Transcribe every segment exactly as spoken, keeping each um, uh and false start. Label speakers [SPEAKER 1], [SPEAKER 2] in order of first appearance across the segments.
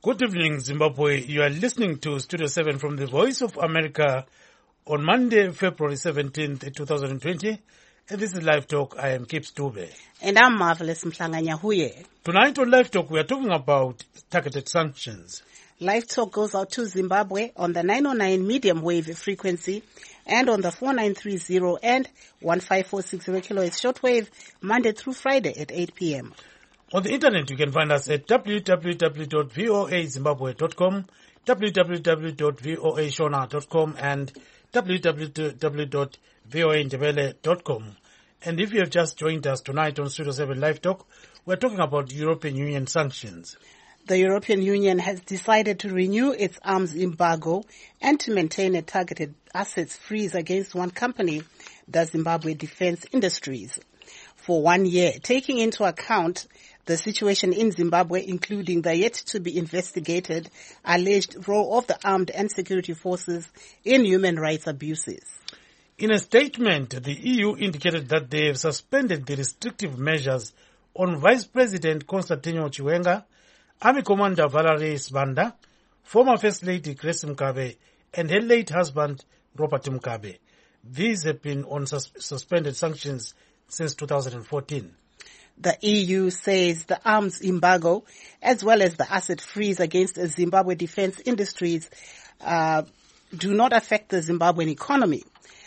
[SPEAKER 1] Good evening, Zimbabwe. You are listening to Studio seven from the Voice of America on Monday, February seventeenth, twenty twenty. And this is Live Talk. I am Kip Stube.
[SPEAKER 2] And I'm Marvelous Mhlanganya Huye.
[SPEAKER 1] Tonight on Live Talk, we are talking about targeted sanctions.
[SPEAKER 2] Live Talk goes out to Zimbabwe on the nine oh nine medium wave frequency and on the four nine three zero and one five four six zero kilohertz shortwave Monday through Friday at eight p.m.
[SPEAKER 1] On the internet, you can find us at w w w dot voa zimbabwe dot com, w w w dot voa shona dot com, and w w w dot voa ndebele dot com. And if you have just joined us tonight on Studio seven Live Talk, we're talking about European Union sanctions.
[SPEAKER 2] The European Union has decided to renew its arms embargo and to maintain a targeted assets freeze against one company, the Zimbabwe Defense Industries, for one year, taking into account the situation in Zimbabwe, including the yet-to-be-investigated alleged role of the armed and security forces in human rights abuses.
[SPEAKER 1] In a statement, the E U indicated that they have suspended the restrictive measures on Vice President Constantino Chiwenga, Army Commander Valerie Sibanda, former First Lady Grace Mugabe, and her late husband Robert Mugabe. These have been on sus- suspended sanctions since two thousand fourteen.
[SPEAKER 2] The E U says the arms embargo, as well as the asset freeze against the Zimbabwe Defense Industries, uh, do not affect the Zimbabwean economy,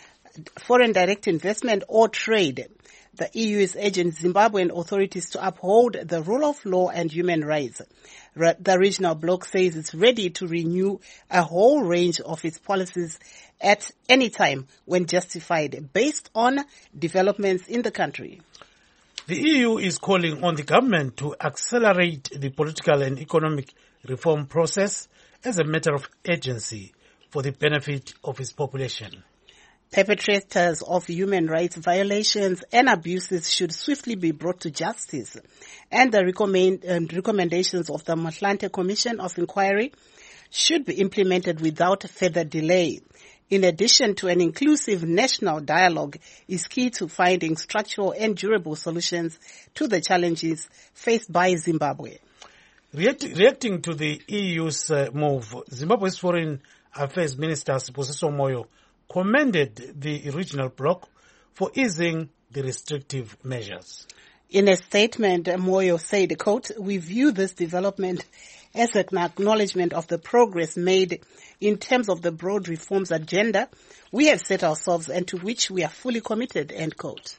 [SPEAKER 2] foreign direct investment, or trade. The E U is urging Zimbabwean authorities to uphold the rule of law and human rights. Re- the regional bloc says it's ready to renew a whole range of its policies at any time when justified, based on developments in the country.
[SPEAKER 1] The E U is calling on the government to accelerate the political and economic reform process as a matter of urgency for the benefit of its population.
[SPEAKER 2] Perpetrators of human rights violations and abuses should swiftly be brought to justice, and the recommend, um, recommendations of the Motlanthe Commission of Inquiry should be implemented without further delay. In addition to an inclusive national dialogue is key to finding structural and durable solutions to the challenges faced by Zimbabwe.
[SPEAKER 1] React, reacting to the E U's uh, move, Zimbabwe's Foreign Affairs Minister Sibusiso Moyo commended the regional bloc for easing the restrictive measures.
[SPEAKER 2] In a statement, Moyo said, quote, "We view this development as an acknowledgement of the progress made in terms of the broad reforms agenda we have set ourselves and to which we are fully committed," end quote.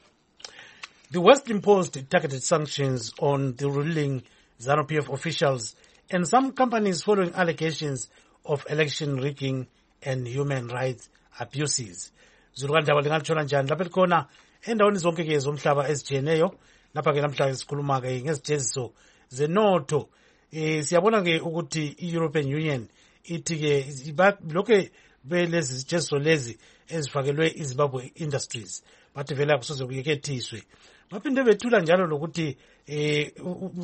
[SPEAKER 1] The West imposed targeted sanctions on the ruling ZANU-P F officials and some companies following allegations of election rigging and human rights abuses. Zurukandaba lingatshona njani lapha likhona endaweni zonke ke zomhlaba ezijiyeneyo lapha ke namhlanje sikhuluma ke ngezijeziso zenotho. Eh siyabona ke ukuthi i-European Union ithi ke lokho belezi zijeziso lezi ezifakelwe iZimbabwe Industries bathi vele akusoze kuyekethiswe. Baphinde bethula njalo lokuthi eh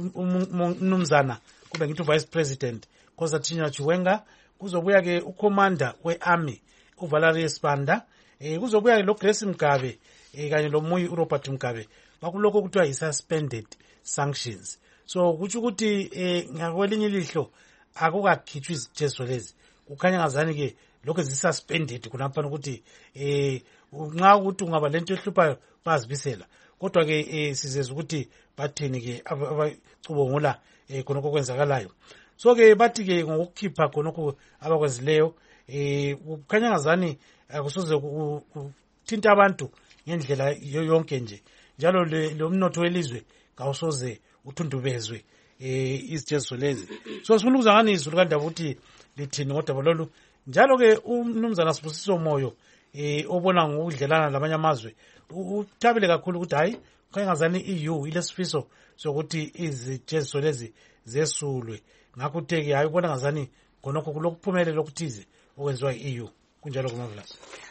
[SPEAKER 1] umnumzana kube ngithi Vice President Constantino Chiwenga kuzobuya ke ucommander we-army uValerie Sibanda, eh kuzobuya lo Grace Mugabe eh kanye lo Moyi uRobert Mugabe bakuloko kuthiwa yi-suspended sanctions. So kuthi ukuthi eh ngakwelinye ilihlo akukakhitshwa izijeziso lezi kukhanya ngazani ke lokho zi-suspended kunaphana ukuthi eh nxa ukuthi ungaba lento ehluphayo bazibisela kodwa ke eh sizeza ukuthi bathini ke abacubungula eh khonokho kwenzakalayo. So ke bathi ke ngokukhipha khonokho abakwenzileyo eh kukhanya ngazani akusoze ukuthinta abantu ngendlela yonke nje njalo lo mnotho welizwe kawusoze uthundubezwe eh izijeziso lezi. So sifuna ukuzangani izulu kandaba ukuthi lithini ngodaba lolu njalo ke umnumzana Sibusiso Moyo eh obona ngokudlelana labanye amazwe uthabile kakhulu ukuthi hayi kukhanya ngazani i-E U ilesifiso sokuthi izijeziso lezi zesulwe ngakho utheke hayi ubona ngazani ngonokho kulokuphumelela lokuthize okwenziwa i-E U kunjalo kuMavlas.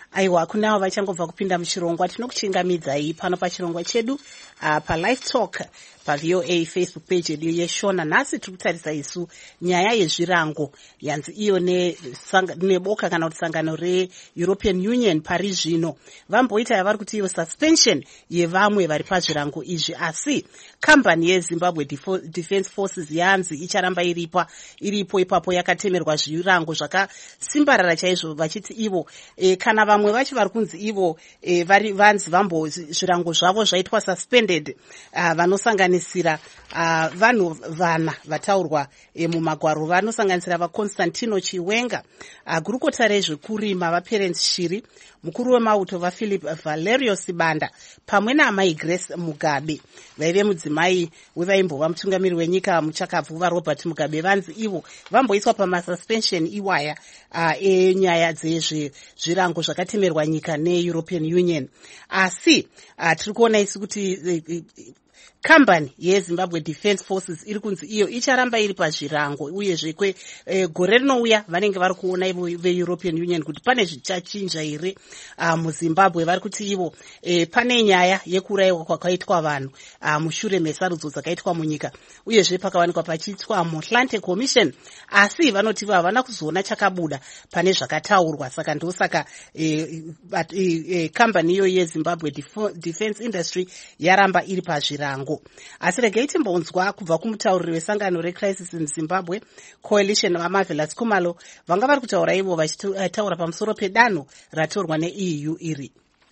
[SPEAKER 2] Aiwa, kunavo vachangobva kupinda muchirongwa tinokuchingamidzai pano pachirongwa chedu uh, palive talk paV O A Facebook page yedu yeshona. Nhasi tiri kutarisa isu nyaya yezvirango yanzi iyo neboka kana kuti sangano reEuropean Union pari zvino vamboita yavari kuti iyo suspension yevamwe vari pazvirango izvi, asi kambani yeZimbabwe Defence Forces yanzi icharamba iripa iripo ipapo yakatemerwa zvirango zvakasimbarara chaizvo vachiti ivo e, kana vamwe vacho vari kunzi ivo e, vari vanzi vambo zvirango zvavo zvaitwa suspended uh, vanosanganisira uh, vanhu vana vataurwa e, mumagwaro vanosanganisira vaConstantino Chiwenga, uh, gurukota rezvekurima vaPerence Shiri, mukuru wemauto vaPhilip Valerio Sibanda pamwe naamai Grace Mugabe vaive mudzimai wevaimbova mutungamiri wenyika muchakabvu vaRobert Mugabe vanzi ivo vamboiswa pamasuspension iwaya uh, enyaya dzezvirango zvakatemerwa nyika neEuropean Union. Asi uh, tiri kuona isi kuti uh, kambani yeZimbabwe Defence Forces iri kunzi iyo icharamba iri pazvirango, uyezve kwe e, gore rinouya vanenge vari kuona ivo veEuropean Union kuti pane zvichachinja here uh, muZimbabwe. Vari kuti ivo e, pane nyaya yekuraiwa kwakaitwa vanhu uh, mushure mesarudzo dzakaitwa munyika, uyezve pakawanikwa pachiitwa muAtlante Commission, asi vanoti ivo havana kuzoona chakabuda pane zvakataurwa. Saka ndosaka e, e, e, kambani iyo yeZimbabwe Defence Industry yaramba iri pazvirango. Asi regai timbonzwa kubva kumutauriri wesangano reCrisis in Zimbabwe Coalition vaMarvelous Khumalo vanga vari kutaura ivo vachitaura pamusoro pedanho ratorwa neE U iri.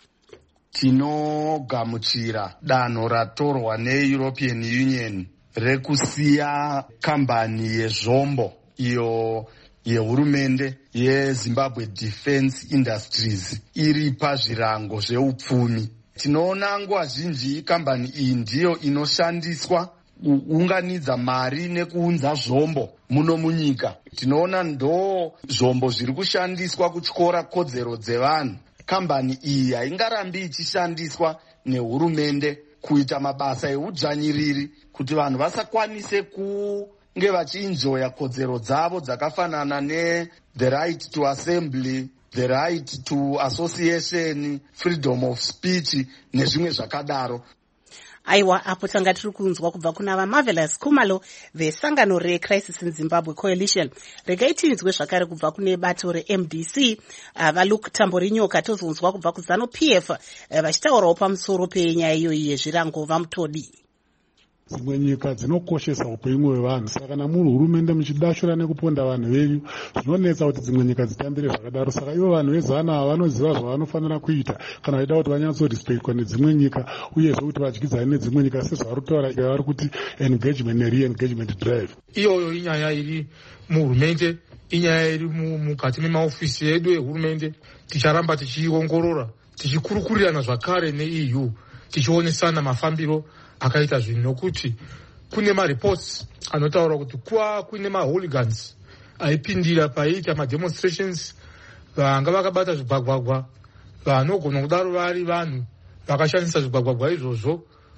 [SPEAKER 3] Tinogamuchira danho ratorwa neEuropean Union rekusiya kambani yezvombo iyo yehurumende yeZimbabwe Defence Industries iri pazvirango zveupfumi. Tinoona nguva zhinji kambani iyi ndiyo inoshandiswa kuunganidza mari nekuunza zvombo muno munyika. Tinoona ndo zvombo zviri kushandiswa kutyora kodzero dzevanhu. Kambani iyi haingarambi ichishandiswa nehurumende kuita mabasa eudzvanyiriri kuti vanhu vasakwanise kunge vachienjoya kodzero dzavo dzakafanana ne the right to assembly, the right to association, freedom of speech nezvimwe zvakadaro.
[SPEAKER 2] Aiwa, apo tanga tiri kunzwa kubva kuna vaMarvelous Khumalo vesangano reCrisis in Zimbabwe Coalition. Regai tinzwe zvakare kubva kune bato reM D C uh, vaLuke Tamborinyoka, tozonzwa kubva kuZanu-P F uh, vachitaurawo pamusoro penyaya iyoyi yezvirango vaMutodi.
[SPEAKER 4] Dzimwe nyika dzinokoshesa upenyu hwevanhu, saka kana muri hurumende muchidashura nekuponda vanhu venyu zvinonetsa kuti dzimwe nyika dzitambire zvakadaro. Saka ivo vanhu vezana vanoziva zvavanofanira kuita kana vaida kuti vanyatsorespectwa nedzimwe nyika, uyezve kuti vadyidzane nedzimwe nyika sezvavari kutaura vari kuti engagement nere-engagement drive.
[SPEAKER 5] Iyoyo inyaya iri muhurumende, inyaya iri mukati memaofisi edu ehurumende. Ticharamba tichiongorora, tichikurukurirana zvakare neE U, tichionesana mafambiro akaita zvinhu, nokuti kune mareports anotaura kuti kuva kune mahooligans aipindira paiita mademonstrations, vanga vakabata zvigwagwagwa, vanogona kudaro vari vanhu vakashandisa zvigwagwagwa izvozvo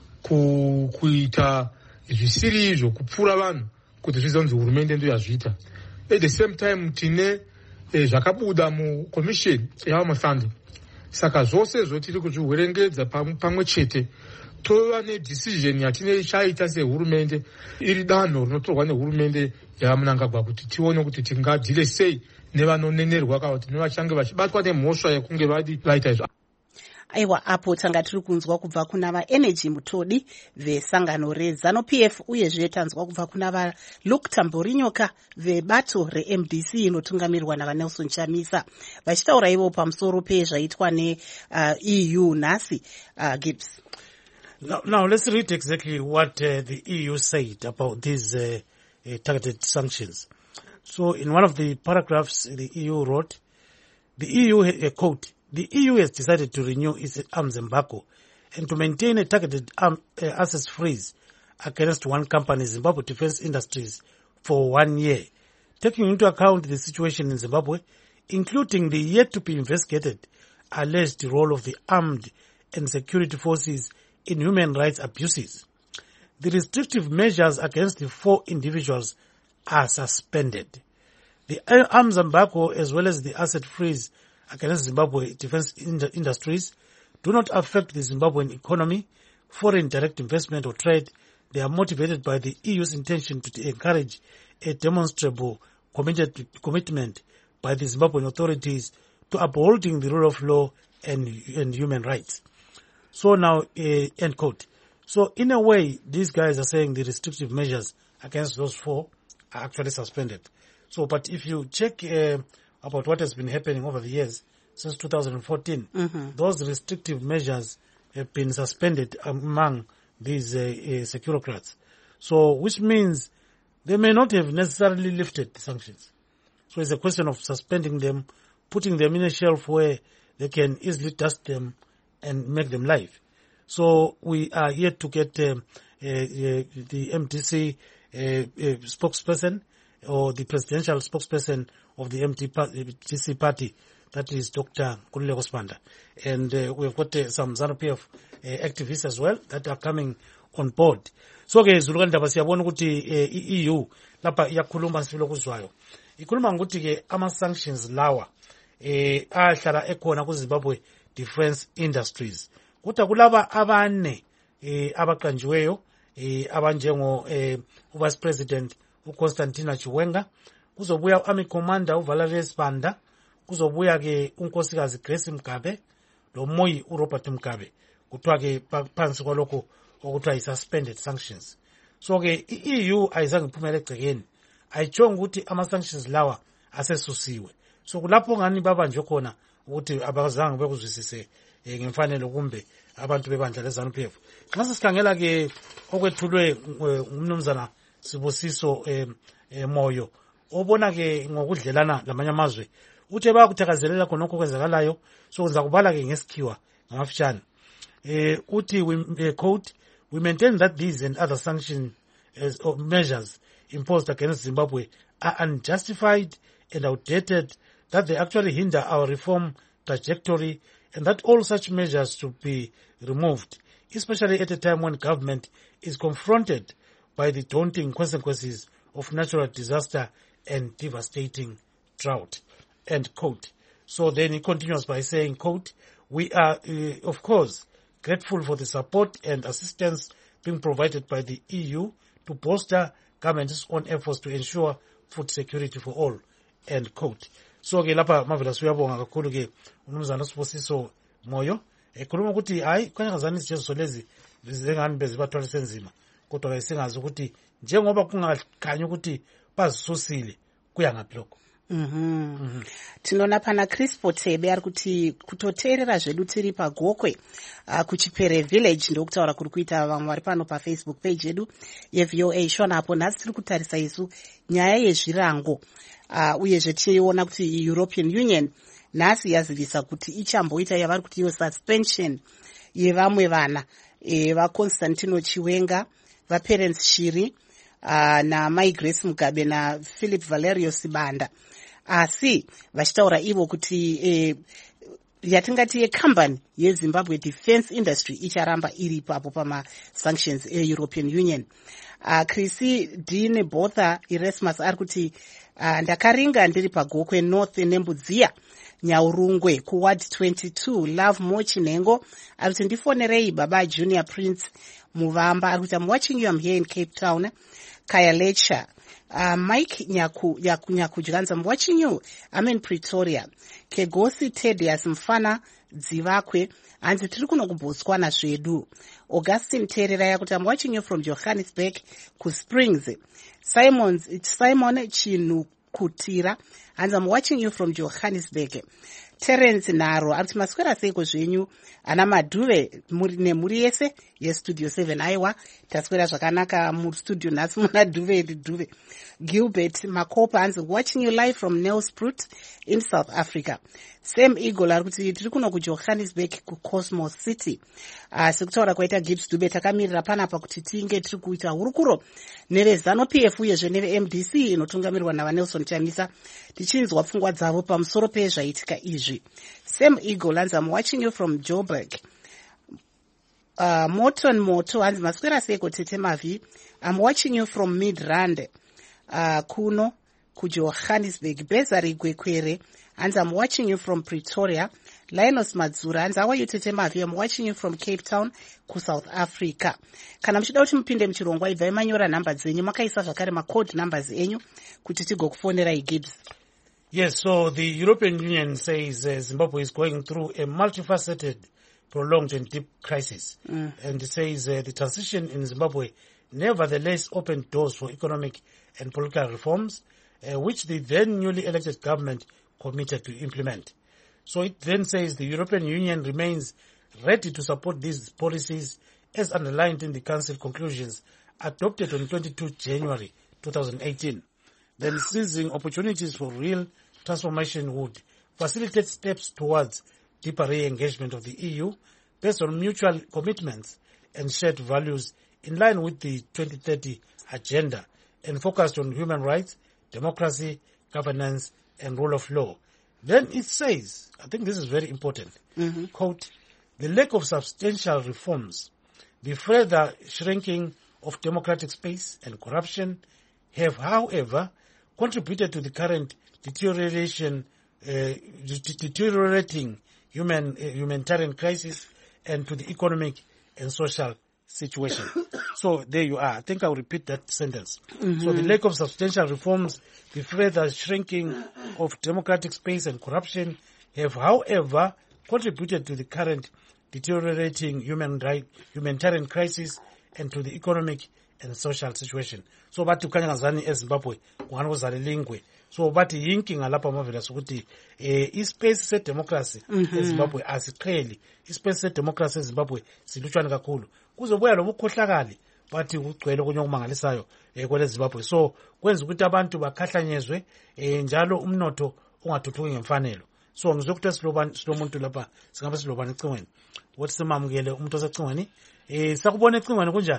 [SPEAKER 5] kuita zvisiri izvo, kupfura vanhu kuti zvizonzi hurumende ndo yazviita. At the same time tine eh, zvakabuda mucommission yavaMathande. Saka zvose zvotiri kuzviwerengedza pamwe chete tova nedecision yatine chaita sehurumende, iri danho rinotorwa nehurumende yavaMnangagwa kuti tione kuti tingadile sei nevanonenerwa kana kuti nevachange vachibatwa nemhosva yekunge vadi vaita izvo.
[SPEAKER 2] Aiwa, apo tanga tiri kunzwa kubva kuna vaEnergy Mutodi vesangano reZanu-P F, uyezve tanzwa kubva kuna vaLuke Tamborinyoka vebato reM D C inotungamirwa navaNelson Chamisa vachitaura ivo pamusoro pezvaitwa neE U nhasi. uh, Gibbs.
[SPEAKER 1] Now, now let's read exactly what uh, the E U said about these uh, uh, targeted sanctions. So in one of the paragraphs the E U wrote, the E U, uh, quote, the E U has decided to renew its arms embargo and to maintain a targeted arm, uh, access freeze against one company, Zimbabwe Defence Industries, for one year, taking into account the situation in Zimbabwe, including the yet to be investigated alleged role of the armed and security forces in human rights abuses. The restrictive measures against the four individuals are suspended. The arms embargo as well as the asset freeze against Zimbabwe defense ind- industries do not affect the Zimbabwean economy, foreign direct investment or trade. They are motivated by the E U's intention to encourage a demonstrable committed, commitment by the Zimbabwean authorities to upholding the rule of law and, and human rights. So now, uh, end quote. So in a way, these guys are saying the restrictive measures against those four are actually suspended. So, but if you check uh, about what has been happening over the years since two thousand fourteen, mm-hmm. those restrictive measures have been suspended among these uh, uh, securocrats. So, which means they may not have necessarily lifted the sanctions. So it's a question of suspending them, putting them in a shelf where they can easily dust them and make them live. So we are yet to get um, uh, uh, the M D C uh, uh, spokesperson or the presidential spokesperson of the M D C party, that is Doctor Nkululeko Sibanda. And uh, we've got uh, some ZANU-P F uh, activists as well that are coming on board. So ke Zulu ndaba siyabona ukuthi i-E U lapha iyakhuluma sifilo kuzwayo. Ikhuluma ngokuthi ke ama sanctions lawa eh ahlala ekhona ku Zimbabwe Defense Industries. Kuthi kulaba abane eh abaqanjiweyo eh abanjengo eh uVice President uConstantina Chiwenga, kuzobuya Army Commander uValerie Sibanda, kuzobuya ke unkosikazi Grace Mgabe lo moyi uRobert Mgabe. Kuthiwa ke phansi kwalokho okuthiwa i-suspended sanctions. So ke i-E U ayizange iphumele egcekeni, ayitshonga ukuthi ama-sanctions lawa asesusiwe. So kulapho ngani babanjwe khona ukuthi abazange bekuzwisise ngemfanelo kumbe abantu bebandla leZANU-P F. Nxa sikhangela ke okwethulwe ngumnumzana Sibusiso Moyo, obona ke ngokudlelana lamanye amazwe, uthe bayakuthakazelela khonokho kwenzakalayo, so ngiza kubala ke ngesikhiwa ngamafishane. Eh uthi we quote, we maintain that these and other sanction as, or measures imposed against Zimbabwe are unjustified and outdated, that they actually hinder our reform trajectory, and that all such measures should be removed, especially at a time when government is confronted by the daunting consequences of natural disaster and devastating drought. End quote. So then he continues by saying, quote, we are, uh, of course, grateful for the support and assistance being provided by the E U to bolster government's own efforts to ensure food security for all. End quote. So ke lapha mavela siyabonga kakhulu ke umnumzana Sibusiso Moyo ekhuluma ukuthi hayi kwanyakazana isijezo lezi zingani bezibathwalisa enzima, kodwa ke singazi ukuthi njengoba kungakhanya ukuthi bazisusile kuya ngaphi lokho.
[SPEAKER 2] Mhm. Mm Tinona pana Chris Potebe ari kuti kutoteerera zvedu tiri pagokwe uh, kuchipere village ndokutaura kuri kuita vamwe vari pano pa Facebook page yedu ye-V O A shona apo nhasi tiri kutarisa isu nyaya yezvirango uh, uyezve tichiona kuti European Union nhasi yazivisa kuti ichamboita yavari kuti iyo suspension yevamwe vana e, vaConstantino Chiwenga, vaPerence Shiri uh, naMai Grace Mugabe naPhilip Valerio Sibanda. Asi vachitaura ivo kuti eh, yatingati yecompany yeZimbabwe Defense Industry icharamba iri papo pama sanctions e-European Union. Uh, Chrissy Dean Botha Erasmus ari kuti uh, ndakaringa ndiri pagokwe North Nembudziya Nyaurungwe kuward twenty-two. Love Mochi Nengo ari kuti ndifonerei baba Junior Prince Muvamba ari kuti I'm watching you, I'm here in Cape Town. Kaya Lecha Uh, Mike Nyaku, Nyaku, Nyaku Jiganza, I'm watching you. I'm in Pretoria. Kegosi Tedias Mfana Dzivakwe. Anzi tiri kuno kuBotswana zvedu. Augustine Terera yakuti I'm watching you from Johannesburg ku Springs. Simon, Simon Chinukutira. And I'm watching you from Johannesburg. Terence Naro. Arti maswera seko zvenyu. Ana Maduve nemuri yese ye Studio seven aiwa. Taswera zvakanaka mu studio nasi muna duve duve. Gilbert Makopa anzi watching you live from Nelspruit in South Africa. Sam Eagle ari kuti tiri kuno ku Johannesburg ku Cosmos City. Uh, sekutaura kwaita Gibbs Dube takamirira panapa kuti tinge tiri kuita hurukuro neve ZANU-P F uyezve neve M D C inotungamirirwa naVanelson Chamisa tichinzwa pfungwa dzavo pamusoro pezvaitika izvi. Sam Eagle anzi I'm watching you from Joburg. Uh, Morton Moto anzi maswera seko Tete Mavi, I'm watching you from Midrand uh, kuno ku Johannesburg. Bezari Gwekwere And I'm watching you from Pretoria. Linus Madzura, and how are you today, Mavi? I'm watching you from Cape Town, ku South Africa. Kana mchida uchi mpinde mchirongwa ibva manyora number zenyu makaisa zvakare ma code numbers enyu kuti tigokufonera iGibbs.
[SPEAKER 1] Yes, so the European Union says uh, Zimbabwe is going through a multifaceted, prolonged and deep crisis. Mm. And it says uh, the transition in Zimbabwe nevertheless opened doors for economic and political reforms, uh, which the then newly elected government committed to implement. So it then says the European Union remains ready to support these policies as underlined in the Council conclusions adopted on twenty-second of January twenty eighteen. Then seizing opportunities for real transformation would facilitate steps towards deeper re-engagement of the E U based on mutual commitments and shared values in line with the twenty thirty agenda and focused on human rights, democracy, governance and rule of law. Then it says, I think this is very important, mm-hmm. quote, the lack of substantial reforms, the further shrinking of democratic space and corruption have, however, contributed to the current deterioration, uh, deteriorating human, uh, humanitarian crisis and to the economic and social situation. So there you are. I think I'll repeat that sentence. Mm-hmm. So the lack of substantial reforms, the further shrinking of democratic space and corruption have, however, contributed to the current deteriorating human right, humanitarian crisis and to the economic and social situation. So bati kanyangazani eZimbabwe kuhana kuzali lingwe. So bati yinking alapa mavela sokuti eh, ispace se democracy mm-hmm. eZimbabwe asiqheli. Ispace se democracy eZimbabwe silutshwana kakhulu. Kuzobuya lo bukhohlakali bathi kugcwele kunye okumangalisayo eh, kwele Zimbabwe. So kwenza ukuthi abantu bakhahlanyezwe eh, njalo umnotho ungathuthuki ngemfanelo. So ngizokuthi silobani silomuntu lapha singabe silobani ecingweni. Wothi simamukele umuntu osecingweni. Eh sakubona ecingweni kunjani?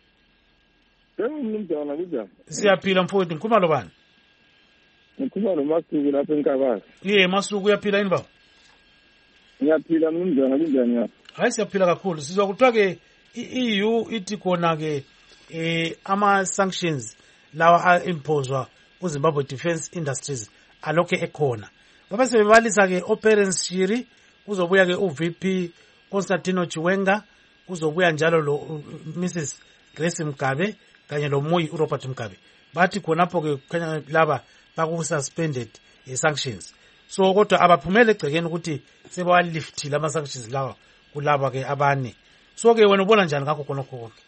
[SPEAKER 6] Ngimntwana kunjani?
[SPEAKER 1] Siyaphila mfowethu, ngikhuluma lo bani?
[SPEAKER 6] Ngikhuluma lo Masuku lapha eNkabasi.
[SPEAKER 1] Yey Masuku uyaphila yini baba?
[SPEAKER 6] Ngiyaphila ngimntwana kunjani lapha?
[SPEAKER 1] Hayi siyaphila kakhulu. Sizwa kuthiwa ke i-E U ithi khona ke eh ama sanctions lawa a-imposwa kuZimbabwe Defence Industries alokho ekhona. Baba sebebalisa ke Operance Shiri, kuzobuya ke uV P Constantino Chiwenga, kuzobuya njalo lo Missus Grace Mgabe kanye lo Moyi uRobert Mgabe. Bathi khonapho ke kukhanya laba baku suspended eh, sanctions. So kodwa abaphumele egcekeni ukuthi sebawaliftile ama sanctions lawa kulaba ke abane. So ke wena ubona njani ngakho khonokho konke?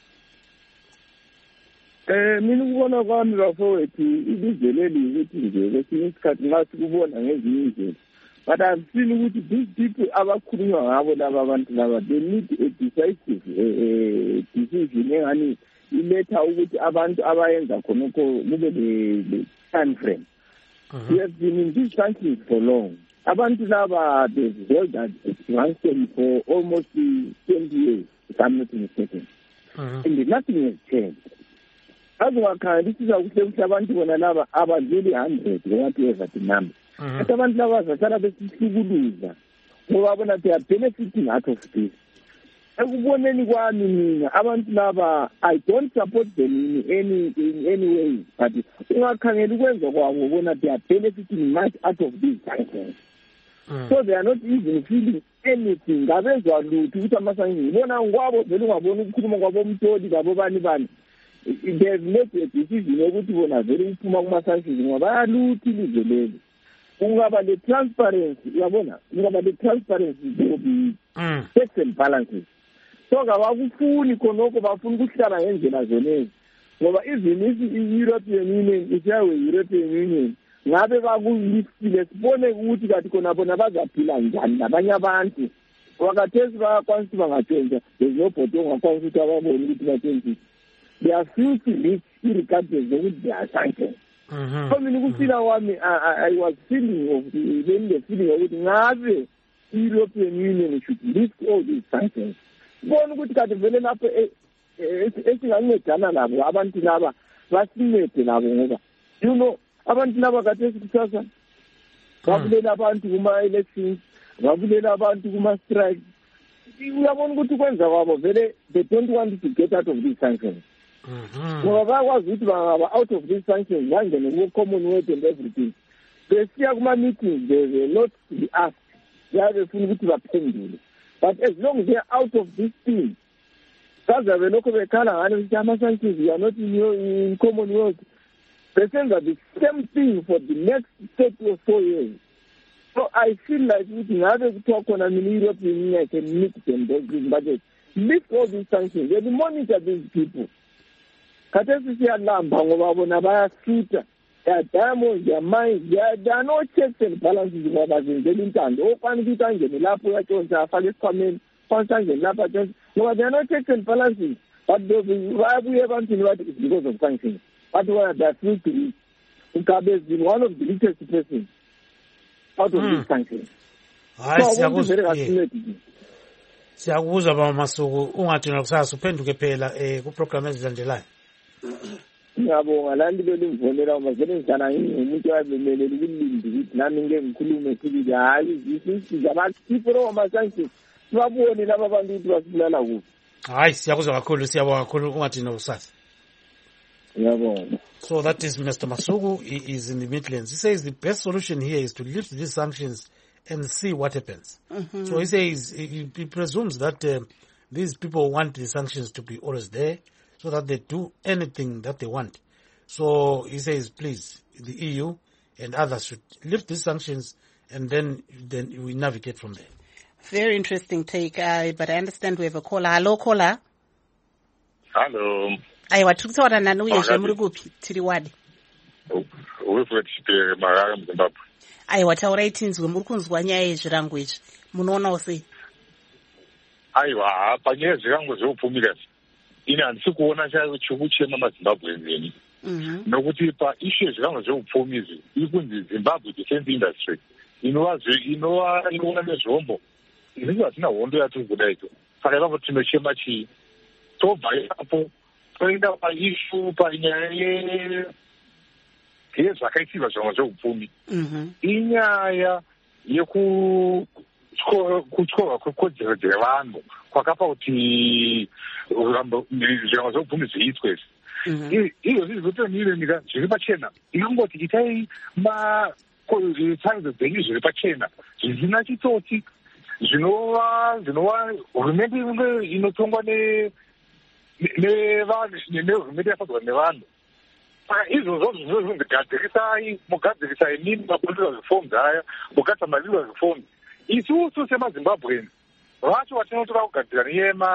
[SPEAKER 6] Eh mina ukubona kwami bafowethu ilizwe leli ukuthi nje kwesinye isikhathi ngathi kubona ngezinye indlela. But I've seen ukuthi these people abakhulunywa ngabo laba abantu laba they need a decisive uh, decision engani iletha ukuthi abantu abayenza khonokho kube le time frame. Uh-huh. We have been in these countries for long. Abantu laba they've held that ransom for almost twenty years, if I'm not mistaken. Uh-huh. And nothing has changed. Azwakhanda ukuthi abantu bona laba abadluli one hundred whatever the number. Abantu laba basala besihlukuza ngoba bona they are benefiting out of this. Ekuboneni kwami mina abantu laba I don't support them in any in any way, but ungakhangela ukwenza kwabo bona they are benefiting much out of this sanctions. Mm. So they are not even feeling anything. Ngabezwa lutho ukuthi amasanction bona ngwabo vele ungabona ukukhuluma kwabo umtoli ngabo bani bani. They have made a decision ukuthi bona vele uphuma kuma-sanctions ngoba bayaluthi ilizwe leli. Ungaba le transparency, uyabona, ungaba le transparency there be mm. checks and balances. So ngabakufuni khonokho bafuna ukuhlala ngendlela zonezi. Ngoba even if i-European Union ishawe i-European Union ngabe bakulistile sibone ukuthi kathi khona bona bazaphila njani nabanye abantu. Wakathesi bayakwanisa bangatshontsha, there's no body ongakwanisa ukuthi ababone ukuthi batshentshise. They are still to reach irregardless of they are sanctions. Mm-hmm. So mina ukufila wami I, I was feeling of the then the feeling of ukuthi ngabe European Union should lift all these sanctions. Bona ukuthi kade vele lapho esingancedana nabo abantu laba basincede nabo ngoba you know abantu laba kade sikusasa babulela abantu kuma elections babulela abantu kuma strike. Uyabona ukuthi kwenza kwabo vele they don't want to get out of these sanctions. Ngoba bakwazi ukuthi bangaba out of these sanctions bangene ku Commonwealth and everything. besiya kuma-meetings, there are lots to be asked. They are the full bit. But as long as they are out of this thing, because they are not sanctions, we are not in, your, in Commonwealth. They say that the same thing for the next thirty or four years. So I feel like we can have a talk on an European Union can meet them, those budgets. Lift all these sanctions. They monitor these people. Katesi siya lamba ngoba bona shooter. Their diamonds, their mines, there, there are no checks and balances in other things. They didn't turn. Open the time, the lap where to the first comment, constant and lap just no, there are no checks and balances. But the why we haven't seen what is because of sanctions. But what that free to eat. Mugabe has been one of the richest persons out of mm. these sanctions.
[SPEAKER 1] Hayi siyakuzwa siyakuzwa baba Masuku ungathi nokusasa uphenduke phela eh ku program ezilandelayo.
[SPEAKER 6] Ngiyabonga landi belimvonela umazenzana umuntu oyabemelela ukulindi ukuthi nami ngeke ngikhulume sibili hayi izisiza abakhipho noma sanctions babone laba bantu ukuthi basibulala kuphi.
[SPEAKER 1] Hayi siyakuzwa kakhulu siyabonga kakhulu ungathi nokusasa.
[SPEAKER 6] Ngiyabonga.
[SPEAKER 1] So that is Mister Masuku. He is in the Midlands. He says the best solution here is to lift these sanctions and see what happens. Mm-hmm. So he says he, he presumes that uh, these people want the sanctions to be always there so that they do anything that they want. So he says, please, the E U and others should lift these sanctions and then then we navigate from there.
[SPEAKER 2] Very interesting take, uh, but I understand we have a caller. Hello, caller.
[SPEAKER 7] Hello.
[SPEAKER 2] Aiwa tukutaura nani uyeshe muri kupi tiri wadi.
[SPEAKER 7] Wewe chipere magara Zimbabwe.
[SPEAKER 2] Aiwa taura itinzwe muri kunzwa nyaya yezvirango izvi. Munoona usei?
[SPEAKER 7] Aiwa panyaya zvirango zveupfumi ini handisi kuona chekuchema maZimbabwe nzeni. Nokuti pa issue zvirango zveupfumi izvi iri kunzi Zimbabwe Defense Industry inova inova inoona nezvombo. Inenge hatina hondo yatiri kuda ito. Saka ipapo tinochema chii? Tobva ipapo toenda paishu panyaya yezvakaitirwa zvirango zveupfumi. Inyaya yekutyorwa kwekodzero dzevanhu kwakapa kuti zvirango zveupfumi zviitwe. Izvo zviri zvotonire nyika zviri pachena inongoti itai matsaridzo dzenyu zviri pachena zvisina chitsotsi zvinova zvinova hurumende inenge inotongwa nehurumende yafadzwa nevanhu. Saka izvozvo zvinonzi gadzirisai mugadzirisai nini mapolitical reforms aya mugadza malegal reforms. Isusu semazimbabweans vacho vatinotoda kugadzira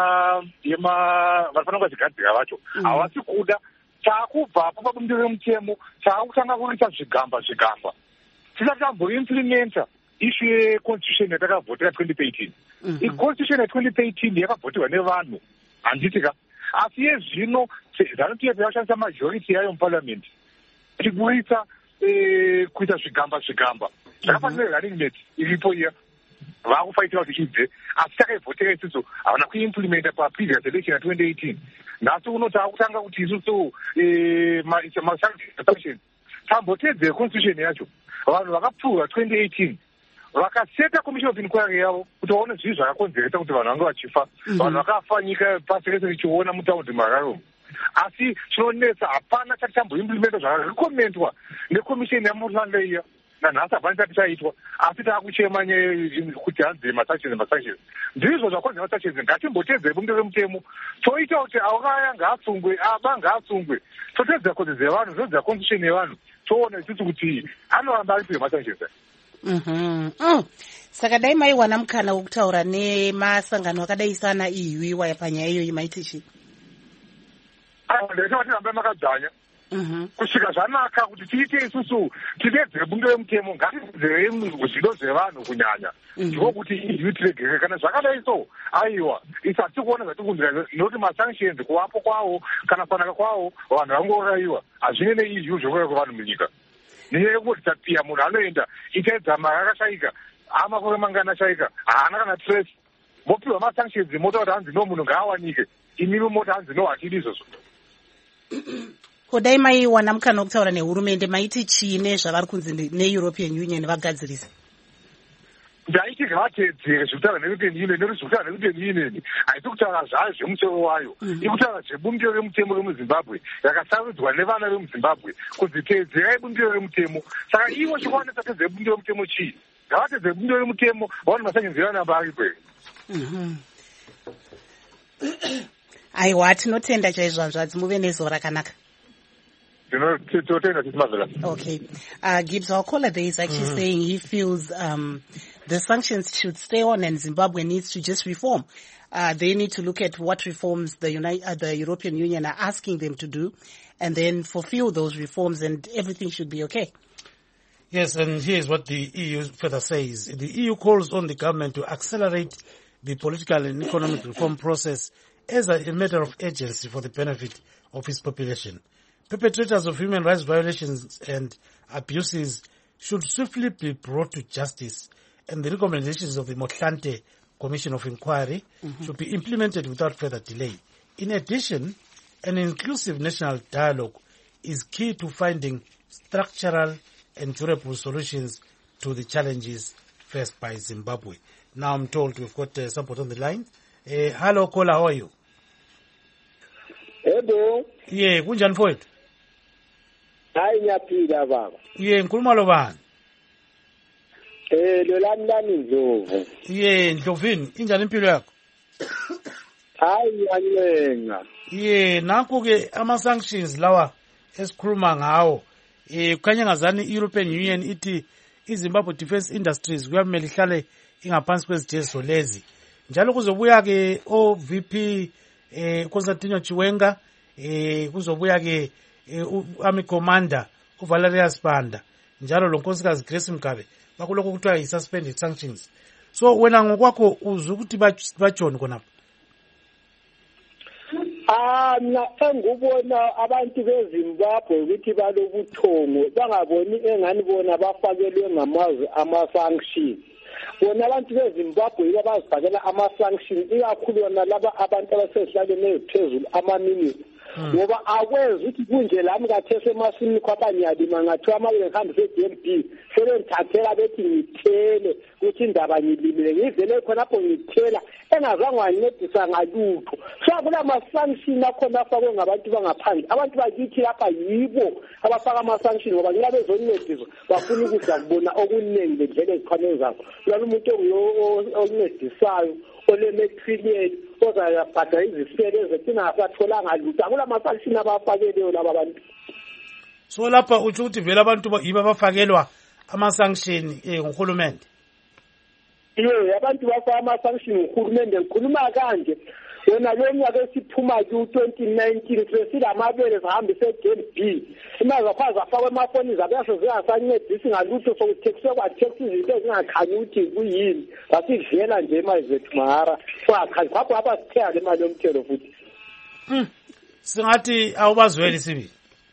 [SPEAKER 7] vanofanira kugadzira vacho havasi kuda taakubvapo pabumbiro remutemo taakutanga kuita zvigamba zvigamba tisati tamboimplimenta ishu yeconstitution yatakavhotera twenty thirteen. iconstitution ya-twenty thirteen yakavhoterwa nevanhu handitika asi yezvino ZANU-P F yashandisa majority yayo muparliament tikuita kuita zvigamba zvigamba zvakafanira running mate iripo iya vakufaitira kuti ibve asi takaivhotera isusu havana kuimplimenta paprevious election ya-twenty eighteen. nhasi uno taakutanga kuti isusu masanctions tambotedzera constitution yacho. Vanhu vakapfuura twenty eighteen vakaseta commission of inquiry yavo kuti vaone zvii zvakakonzeresa kuti vanhu vange vachifa. Vanhu vakafa nyika pasi rese richiona mutaundi mararo. Asi chinonetsa hapana chati tamboimplimenta zvakarekomentwa nekomisheni yamuranda iya nanhasi hapana chati chaitwa asi taakuchema kuti hanzi masanctions masanctions. Ndizvo zvakonzera masanctions. Ngatimbotedzere bumbiro remutemo toita kuti auraya ngaatsungwe aba ngaatsungwe totedzera kodzero dzevanhu zvinonzera constitution yevanhu toona isusu kuti anoramba ari pire masanctions.
[SPEAKER 2] Mhm. Mm. Saka dai maiwana mukana wokutaura nemasangano akadai sana E U iwaya panyaya iyoyi maiti chii?
[SPEAKER 7] Ndinoda kuti rambe makadzanya. Kusvika zvanaka kuti tiite isusu tidedzere bumbiro remutemo ngatidedzere zvido zvevanhu kunyanya ndiko kuti E U tiregere kana zvakadai so aiwa isi hatisi kuona zvatikunzira nokuti masanctions kuvapo kwawo kana kwanaka kwawo vanhu vangourayiwa hazvine ne-E U zvokuya kwevanhu munyika. Nenyaya yekuti tapiya munhu anoenda itaedza mari akashayika amakore mangana ashayika haana kana trace mopiwa masanctions mota kuti hanzi no munhu ngaawanike imimi mota hanzi no hatidi izvozvo.
[SPEAKER 2] Kodai maiwana mukana wokutaura nehurumende maiti chii nezvavari kunzi ne-European Union vagadzirisa?
[SPEAKER 7] ndaiti ngavatedzere zvekutaura neeuropean union nekuti zvekutaura neeuropean union haisi kutaura zvayo zvemusoro wayo ikutaura zvebumbiro remutemo remuzimbabwe yakasarudzwa nevana vemuzimbabwe kudzitedzerai bumbiro remutemo. Saka ivo chikaonesa tedzere bumbiro remutemo chii? Ngavatedzere bumbiro remutemo vaone masanyenzerana mbari kweri.
[SPEAKER 2] Aiwa, tinotenda chaizvo hanzvadzi, muve nezuva rakanaka. Okay. Uh, Gibbs, our caller there is actually mm-hmm. saying he feels um, the sanctions should stay on and Zimbabwe needs to just reform. Uh, they need to look at what reforms the, United, uh, the European Union are asking them to do and then fulfill those reforms and everything should be okay.
[SPEAKER 1] Yes, and here's what the E U further says. The E U calls on the government to accelerate the political and economic reform process as a matter of urgency for the benefit of its population. Perpetrators of human rights violations and abuses should swiftly be brought to justice, and the recommendations of the Motlanthe Commission of Inquiry mm-hmm. should be implemented without further delay. In addition, an inclusive national dialogue is key to finding structural and durable solutions to the challenges faced by Zimbabwe. Now I'm told we've got uh, somebody on the line. Uh, hello, caller, how are you?
[SPEAKER 8] Hello.
[SPEAKER 1] Yeah, kunjani mfowethu?
[SPEAKER 8] Hayi ngiyaphila baba.
[SPEAKER 1] Ye ngikhuluma lo bani?
[SPEAKER 8] Eh lo lami lami Ndlovu.
[SPEAKER 1] Ye Ndlovini, injani impilo yakho?
[SPEAKER 8] Hayi ngiyancenga.
[SPEAKER 1] Ye nakho ke ama sanctions lawa esikhuluma ngawo eh kukhanya ngazani iEuropean Union ithi iZimbabwe Defence Industries kuyamele ihlale ingaphansi kwezijezo lezi. Njalo kuzobuya ke o V P eh Constantino Chiwenga eh kuzobuya ke Army Commander uValerius Banda njalo lo nkosikazi Grace Mgabe bakuloko kuthiwa yi suspended sanctions. So wena ngokwakho uzwe ukuthi bajoni konapha?
[SPEAKER 8] Ah na engubona abantu beZimbabwe ukuthi balobuthongo bangaboni engani bona bafakelwe ngamazwe ama sanctions. Bona abantu beZimbabwe babazifakela ama sanctions ikakhulu yona laba abantu abasehlaleni eziphezulu ama minister. Ngoba akwenzi ukuthi kunje lami kathese emasini kwabanye yalima ngathiwa amabele ngihambise e-D M B sebengithathela bethi ngithele ukuthi indaba ngilimile ngivele khonapho ngithela engazange wancedisa ngalutho. So kula ma-sanction akhona afakwe ngabantu bangaphandle abantu bakithi lapha yibo abafaka ama-sanction ngoba ngilabe bezoncediswa bafuna ukudla kubona okuningi bendlela ezikhwane zabo. Lalo umuntu oncedisayo ole-material ozayabhadala izisele ezethi asatholanga lutho akula ma-sanction abafakeleyo laba bantu.
[SPEAKER 1] So lapha utsho ukuthi vele abantu yibo abafakelwa ama-sanction eh nguhulumende?
[SPEAKER 8] Yebo abantu bafaka ama-sanction nguhulumende ngikhuluma kanje wena lo nyaka esiphuma ku twenty nineteen sesilamabele sihambise e-D M B imaza phaza afakwe amafoni zabasho zingasancedisi ngalutho sokuthekiswa kwathekisa izinto ezingakhanyi ukuthi kuyini basidlela nje imali zethu mahara kwakhanyi lapho abasithela le mali yomthelo futhi.
[SPEAKER 1] Singathi awubazweli sibi.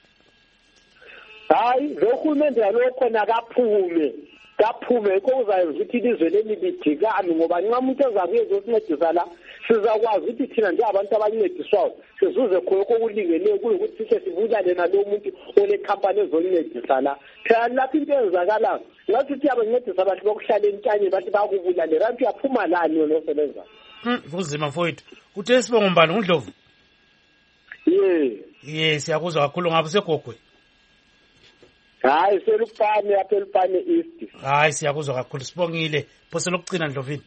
[SPEAKER 8] Hayi lo hulumende yalokho nakaphume kaphume kuzayo ukuthi ilizwe leli lidikani ngoba nxa umuntu ezakuye ezosincedisa la sizakwazi ukuthi thina nje abantu abancediswayo sizuze khona kokulingeneyo kuyukuthi sike sibulale nalo muntu onekhampani ezonincedisa la. Phela lapho into ezakala ngathi uthi abancedisa abantu bokuhlala entanyeni bathi bakubulale ranti uyaphuma lani wena osebenza.
[SPEAKER 1] Kuzima mfowethu. Uthe sibongo mbani uNdlovu?
[SPEAKER 8] Ye.
[SPEAKER 1] Ye siyakuzwa kakhulu ngabe segogwe.
[SPEAKER 8] Hayi selupane apha elupane east.
[SPEAKER 1] Hayi siyakuzwa kakhulu sibongile phose lokugcina Ndlovini.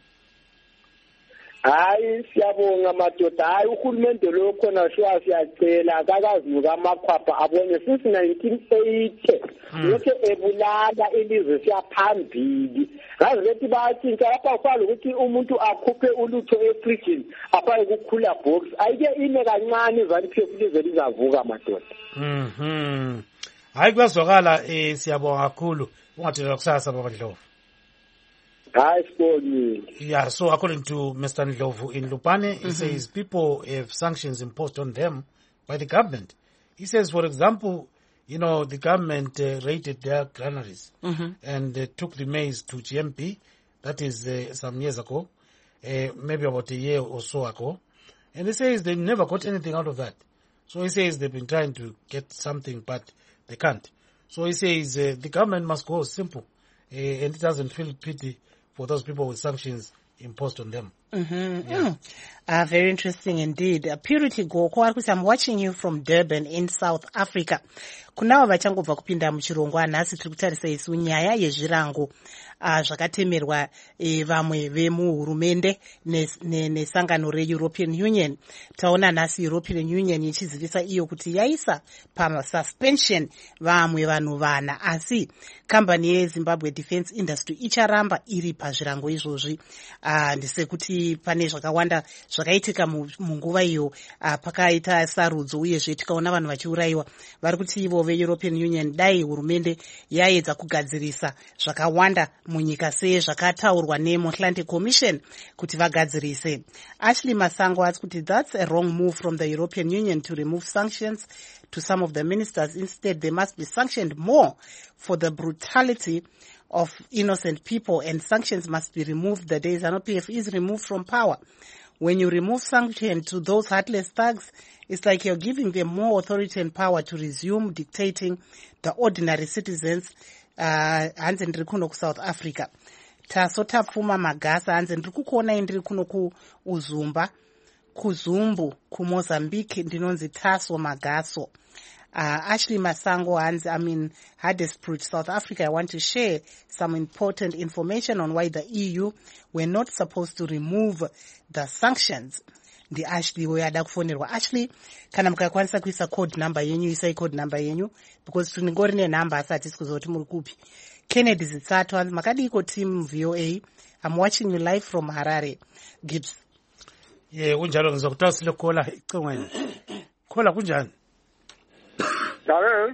[SPEAKER 8] Hayi siyabonga madoda hayi uhulumende lo khona shwa siyacela akakazimuka amakhwapha abone since nineteen eighty lokho ebulala ilizwe siyaphambili ngazi lethi bayatshintsha lapha ufala ukuthi umuntu akhuphe ulutho efridge afake kukhula box ayike ine kancane zaliphe ilizwe lizavuka madoda.
[SPEAKER 1] Mhm. Hayi kuyazwakala eh siyabonga kakhulu ungathelela kusasa baba Ndlovu.
[SPEAKER 8] Hayi sibonile.
[SPEAKER 1] Yeah, so according to Mister Ndlovu in Lupane, he mm-hmm. says people have sanctions imposed on them by the government. He says, for example, you know, the government uh, raided their granaries mm-hmm. and uh, took the maize to G M P. That is uh, some years ago, uh, maybe about a year or so ago. And he says they never got anything out of that. So he says they've been trying to get something, but they can't. So he says uh, the government must go simple, uh, and it doesn't feel pity for those people with sanctions imposed on them.
[SPEAKER 2] Mm-hmm. Yeah. Mm. Uh, very interesting indeed. Uh, Purity Goko, I'm watching you from Durban in South Africa. Kunao vachangobva kupinda muchirongwa nhasi tiri kutarisa isu nyaya yezvirango uh, zvakatemerwa eh, vamwe vemuhurumende nesangano ne, ne reEuropean Union. Taona nhasi European Union ichizivisa iyo kuti yaisa pamasuspension vamwe vanhu vana, asi kambani yeZimbabwe Defence Industry icharamba iri pazvirango izvozvi. Uh, ndisekuti pane zvakawanda zvakaitika munguva iyo uh, pakaita sarudzo uyezve tikaona vanhu vachiurayiwa. Vari kuti ivo veEuropean Union dai hurumende yaedza kugadzirisa zvakawanda munyika sezvakataurwa neMotlanthe Commission kuti vagadzirise. Ashley Masango ati kuti that's a wrong move from the European Union to remove sanctions to some of the ministers. Instead, they must be sanctioned more for the brutality of innocent people, and sanctions must be removed the day ZANU P F is removed from power. When you remove sanctions to those heartless thugs, it's like you're giving them more authority and power to resume dictating the ordinary citizens. Hanze ndiri kuno ku South Africa. Taso tapfuma Magasa hanze ndiri kukuona ndiri kuno ku Uzumba, kuZumbu, ku Mozambique ndinonzi Taso Magaso. Uh, Ashley Masango hanze, I mean, Hardesprut, South Africa. I want to share some important information on why the E U were not supposed to remove the sanctions. Ndi Ashley weyada kufonerwa. Ashley, kana mukakwanisa kuisa code number yenyu, isai code number yenyu, because tuningori ne number asati sikuzoti muri kupi. Kennedy Zitsato hanzi, makadiko team V O A. I'm watching you live from Harare. Gibbs.
[SPEAKER 1] Yeah, kunjalo ngizokutawusile kola icengweni. Kola kunjani?
[SPEAKER 9] Hello.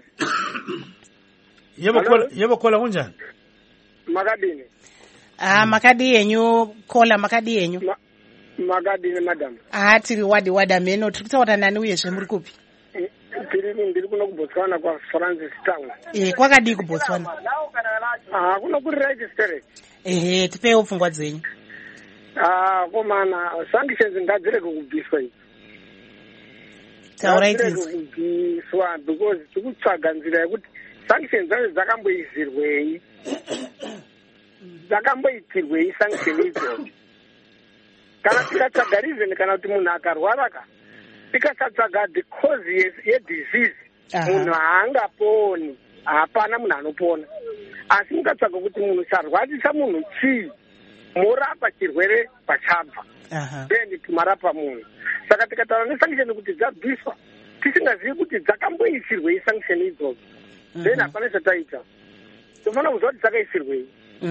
[SPEAKER 1] Yebo kola, yebo kola kunjani?
[SPEAKER 9] Makadini.
[SPEAKER 2] Ah, makadi yenyu, kola makadi yenyu.
[SPEAKER 9] Ma, makadini madam.
[SPEAKER 2] Ah, tiri wadi wada meno, tikutaura nani uyezve muri kupi?
[SPEAKER 9] Tiri ndiri kuno kuBotswana kwa Francis Town.
[SPEAKER 2] Eh, kwakadi kuBotswana.
[SPEAKER 9] Ah, kuno ku register.
[SPEAKER 2] Eh, tipewo pfungwa dzenyu.
[SPEAKER 9] Ah, komana sanctions ngadzireke kubviswa idzi.
[SPEAKER 2] Taura iti
[SPEAKER 9] kubviswa because tikutsvaga nzira yekuti sanctions dzacho dzakamboizirwei. Dzakamboitirwei sanction idzodzo. Kana tikatsvaga reason kana kuti munhu akarwara ka tikasatsvaga the cause yedisease munhu haangaponi, hapana munhu anopona. Asi mukatsvaga kuti munhu charwadzisa munhu chii, morapa chirwere pachabva, then marapa munhu. Saka tikataura nesanction kuti dzabviswa tisingazivi kuti dzakamboisirwei sanction idzodzo, then hapana chataita. Tofanira kuziva kuti dzakaisirwei.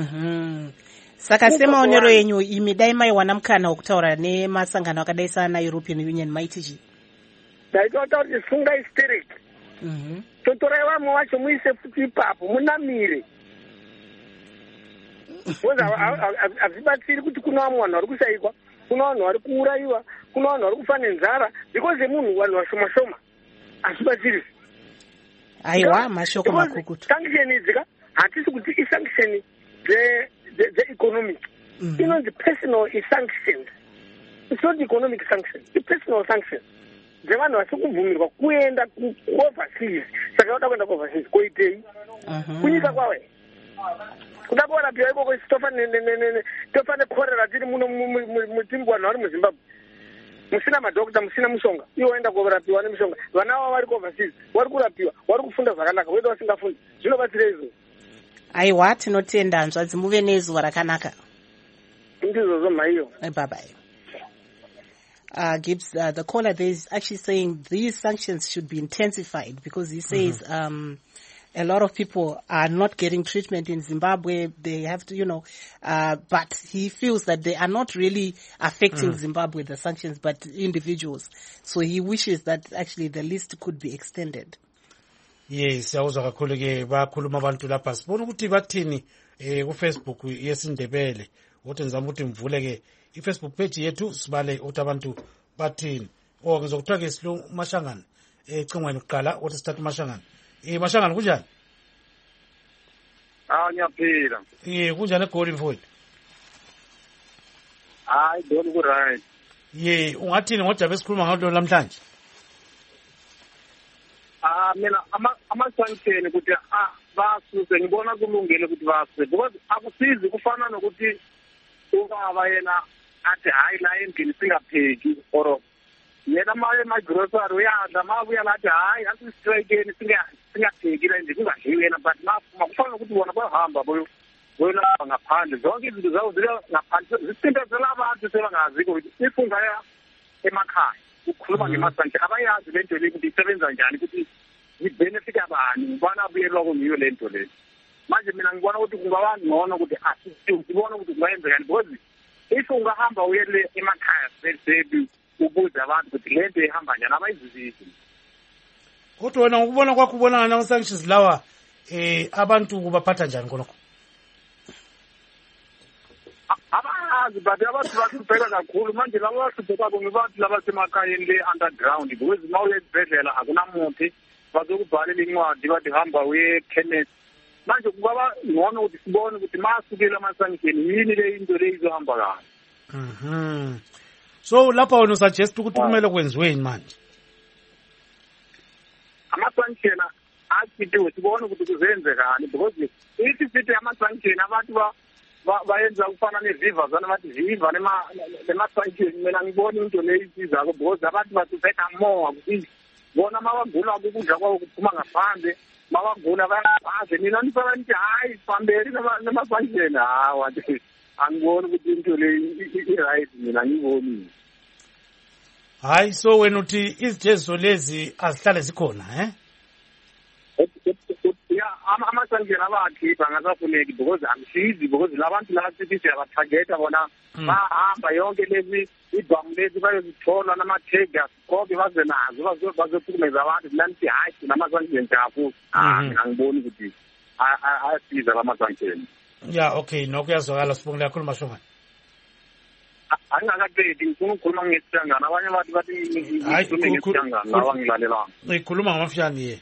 [SPEAKER 2] Saka semaonero yenyu imi dai maiwana mukana wokutaura nemasangano akadai sana European Union maitiji?
[SPEAKER 9] Ndaitoita kuti sungai hysteric. Totorai vamwe vacho muise futi ipapo munamire. Hazvibatsiri kuti kuna vamwe vanhu vari kushayikwa, kuna vanhu vari kuurayiwa, kuna vanhu vari kufa nenzara because yemunhu vanhu vashoma shoma. Hazvibatsiri.
[SPEAKER 2] Aiwa, mashoko makukutu.
[SPEAKER 9] Sanction idzika hatisi kuti isanction the the, the economic. Mm-hmm. You know, the personal is sanctioned. It's not the economic sanction. The personal sanction. The one who has to go kuenda overseas. Saka wata kwenda overseas koitei. Kunyika kwawe. Kudabona pia ibo ko stofa ne ne ne stofa ne cholera tiri muno mutimbwa na mu Zimbabwe. Musina madokta, musina mushonga. Iwo waenda kurapiwa nemishonga. Vana vavo vari overseas. Vari kurapiwa, vari kufunda zvakanaka. Wedo vasingafundi. Zvinobatsira izvo.
[SPEAKER 2] Aiwa, tinotenda hanzvadzi muve nezuva rakanaka.
[SPEAKER 9] Ndizvo maiyo.
[SPEAKER 2] Bye bye. Uh, Gibbs, uh, the caller there is actually saying these sanctions should be intensified because he says mm-hmm. um, a lot of people are not getting treatment in Zimbabwe. They have to, you know, uh, but he feels that they are not really affecting mm. Zimbabwe, the sanctions, but individuals. So he wishes that actually the list could be extended.
[SPEAKER 1] Yes, siyawuzwa kakhulu ke bakhuluma abantu lapha. Sibona ukuthi bathini eh ku Facebook yesindebele. Ukuthi ngizama ukuthi mvule ke I Facebook page yethu sibale ukuthi abantu bathini. Oh ngizokuthiwa ke silu Mashangana ecingweni uqala ukuthi sithathe Mashangana. Eh Mashangana kunjani?
[SPEAKER 10] Ah ngiyaphila.
[SPEAKER 1] Eh kunjani eGoli mfowethu?
[SPEAKER 10] Hayi doni ku right.
[SPEAKER 1] Ye ungathini ngodaba esikhuluma ngalo namhlanje?
[SPEAKER 10] Ah mina ama ama sanction ukuthi ah basuse ngibona kulungile ukuthi basuse because akusizi kufana nokuthi ubaba yena athi hayi la endlini singapheki or yena ma emagrocery uyadla mabuya lathi hayi asistrikeni singapheki la endlini kungadliwi yena but makufanele ukuthi bona bahamba boyo boyolapha ngaphandle zonke izinto zawo zile ngaphandle zisintezela abantu sebangaziko ukuthi ifungaya emakhaya ukukhuluma ngemasantshe abayazi le nto le ukuthi isebenza njani ukuthi i-benefit abani ngibona abuyelwa kungiyo le nto le manje mina ngibona ukuthi kungaba ngcono ukuthi asibona ukuthi kungayenzekani because if ungahamba uyele emakhaya sesebi ubuze abantu ukuthi le nto ihamba njani abayizwisisi.
[SPEAKER 1] Kodwa wena ngokubona kwakho ubona nama-sanctions lawa eh abantu kubaphatha njani khonokho?
[SPEAKER 10] Abayazi but abantu bahlupheka kakhulu manje labo bahluphekako ngibathi labasemakhayeni le-underground because ma uye esibhedlela akunamuthi bazokubhalela incwadi bathi hamba uye ekhemesi manje kungaba ngcono ukuthi sibone ukuthi masukile ama-sanction yini le into le izohamba kahle.
[SPEAKER 1] Mhm. So lapha wena usuggest ukuthi kumele kwenziweni manje?
[SPEAKER 10] Ama-sanction asithi sibone ukuthi kuzenzekani because if sithi ama-sanction abantu bayenza ukufana ne-Viva zona bathi Viva nema-sanction mina ngibona into le isizako because abantu basubheka more ukuthi bona mabagula ukudla kwabo kuphuma ngaphandle mabagula bayaphandle mina nifaka nithi hayi phambili nama-sanction hawa nje angiboni ukuthi into le i-right mina ngiyibonile.
[SPEAKER 1] Hayi so wena uthi izijeziso lezi azihlale zikhona eh?
[SPEAKER 10] Ama-sanction abakhipha angasafuneki because angisizi because labantu la sithi siyabathageta bona bahamba yonke lezi ibhamu lezi bayozithola nama-taggers konke baze nazo bazophukumeza abantu lanithi hayi sinama-sanction siyafuza mina angiboni ukuthi ayasiza lama-sanction.
[SPEAKER 1] Ya okay nokuyazwakala sibongile kakhulu Mashongane.
[SPEAKER 10] Angingakaqedi ngifuna ukukhuluma ngesishangana abanye abantu bathi ngikhulume ngesishangana lawa ngilalelanga.
[SPEAKER 1] Ngikhuluma ngamafiyani ye.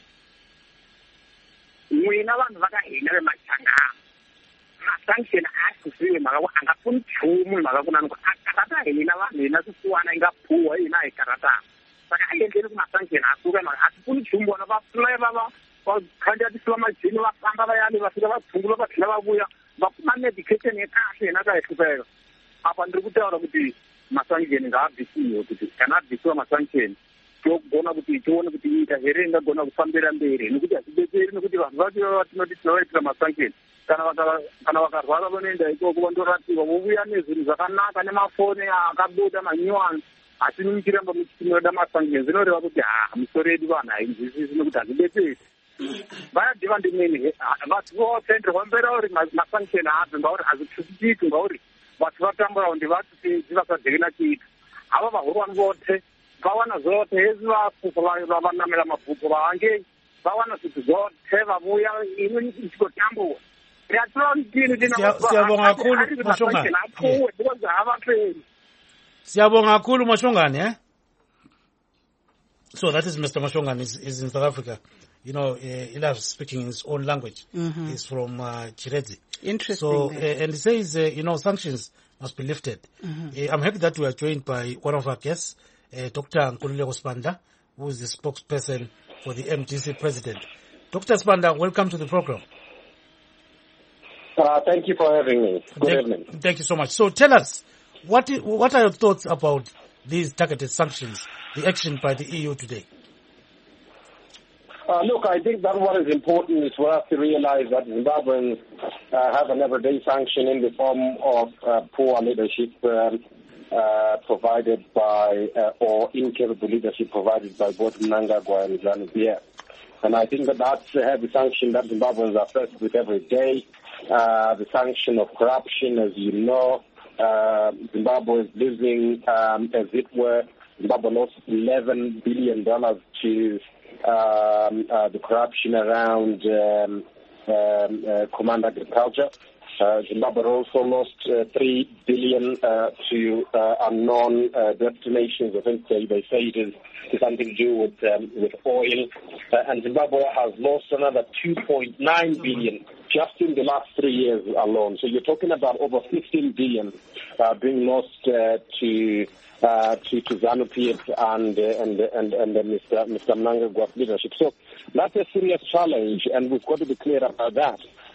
[SPEAKER 10] Mina abantu bakahina bemashangana ma-sanction asisiwe angafuni chumu makakunani akarata hina vanhina sisiwana ingaphuwa hina ayikarata saka ayendleni kuma-sanction asuke asifuni chumu bona bafulaye bakhandiya tisila majini vafamba vayani vafika vatshungula vathlela vavuya vakuma medication yekahle hina kahihlupeka apa ndiri kutaura kuti ma-sanction ngaabhisiwe kuti kana abhisiwa ma-sanction tokugona kuti tione kuti nyika here ingagona kufambira mberi nekuti hazidetseri nekuti vanhu vacho vatinoti tinovaitira ma-sanction kana vakarwara vanoenda ikoko vandorapiwa vovuya nezvinhu zvakanaka nemafoni akabuda manyuwani asi muchiramba muchitinoda ma-sanction zinoreva kuti ha musoro yedu vanhu hainzwisisi nekuti hazidetseri vayadhiva ndimweni vati votenderwa mbera uri ma-sanction haabve ngauri hazvitusikiki ngauri vati vatambura kuti vati tivasadhekena chiita ava vahurwani vote vawana zote hezi vafufa vanamela mabhuku vange vawana zvinhu zote vavuya ini ichikotambua
[SPEAKER 1] siyabonga kakhulu Mashongane. Siyabonga kakhulu Mashongane eh? So that is Mister Mashongane is, is in South Africa. You know, uh, he loves speaking in his own language. Mm-hmm. He's from uh, Chiredzi.
[SPEAKER 2] Interesting.
[SPEAKER 1] So, uh, and he says, uh, you know, sanctions must be lifted. Mm-hmm. Uh, I'm happy that we are joined by one of our guests, uh, Doctor Nkululeko Sibanda, who is the spokesperson for the M D C president. Doctor Sibanda, welcome to the program.
[SPEAKER 11] Uh, thank you for having me. Good
[SPEAKER 1] thank,
[SPEAKER 11] evening.
[SPEAKER 1] Thank you so much. So tell us, what is, what are your thoughts about these targeted sanctions, the action by the E U today?
[SPEAKER 11] Uh, look, I think that what is important is for us to realize that Zimbabweans uh, have an everyday sanction in the form of uh, poor leadership um, uh, provided by, uh, or incapable leadership provided by both Mnangagwa and ZANU-P F. And I think that that's a heavy sanction that Zimbabweans are faced with every day. Uh, the sanction of corruption, as you know, uh, Zimbabwe is losing, um, as it were, Zimbabwe lost eleven billion dollars to um, uh, the corruption around um, um, uh, Command Agriculture. Uh, Zimbabwe also lost uh, three billion dollars uh, to uh, unknown uh, destinations. I think they, they say it is something to do with um, with oil. Uh, and Zimbabwe has lost another two point nine billion dollars just in the last three years alone. So you're talking about over fifteen billion dollars uh, being lost uh, to uh, to, to ZANU-P F and uh, and and and uh, Mister Mister Mnangagwa's leadership. So that's a serious challenge, and we've got to be clear about that.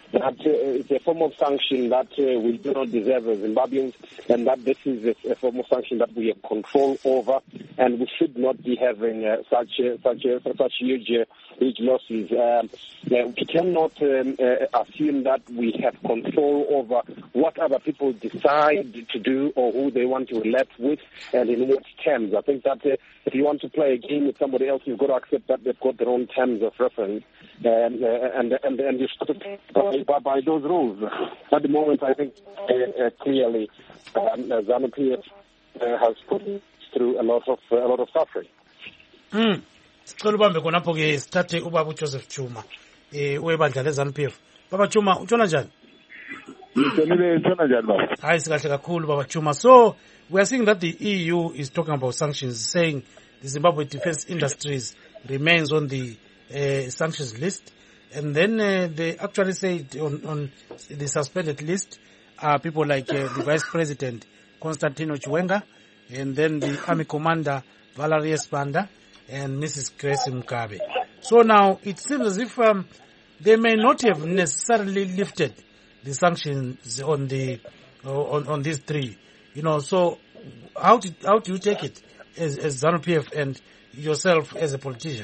[SPEAKER 11] that uh, it's a form of sanction that uh, we do not deserve as Zimbabweans, and that this is a, a form of sanction that we have control over, and we should not be having uh, such uh, such uh, such huge uh, huge losses. Um, uh, we cannot um, uh, assume that we have control over what other people decide to do or who they want to elect with, and in what terms. I think that uh, if you want to play a game with somebody else, you've got to accept that they've got their own terms of reference, and uh, and and and you should play by, by those rules. At the moment, I think uh, uh, clearly um, ZANU-P F uh, has put through a lot of uh, a lot of suffering.
[SPEAKER 1] Mm. Sicela ubambe khonapho ke sithathe ubaba uJoseph Chuma eh webandla leZANU-P F. Baba Chuma utshona njani?
[SPEAKER 12] Ngicela utshona njani baba?
[SPEAKER 1] Hayi sikahle kakhulu Baba Chuma. So we are seeing that the E U is talking about sanctions, saying the Zimbabwe defense industries remains on the uh, sanctions list, and then uh, they actually said on, on the suspended list are people like uh, the Vice President Constantino Chiwenga, and then the Army Commander Valerie Spanda, and Missus Grace Mugabe. So now it seems as if um, they may not have necessarily lifted the sanctions on the uh, on on these three. You know, so how do, how do you take it as, as ZANU-P F and yourself as a politician?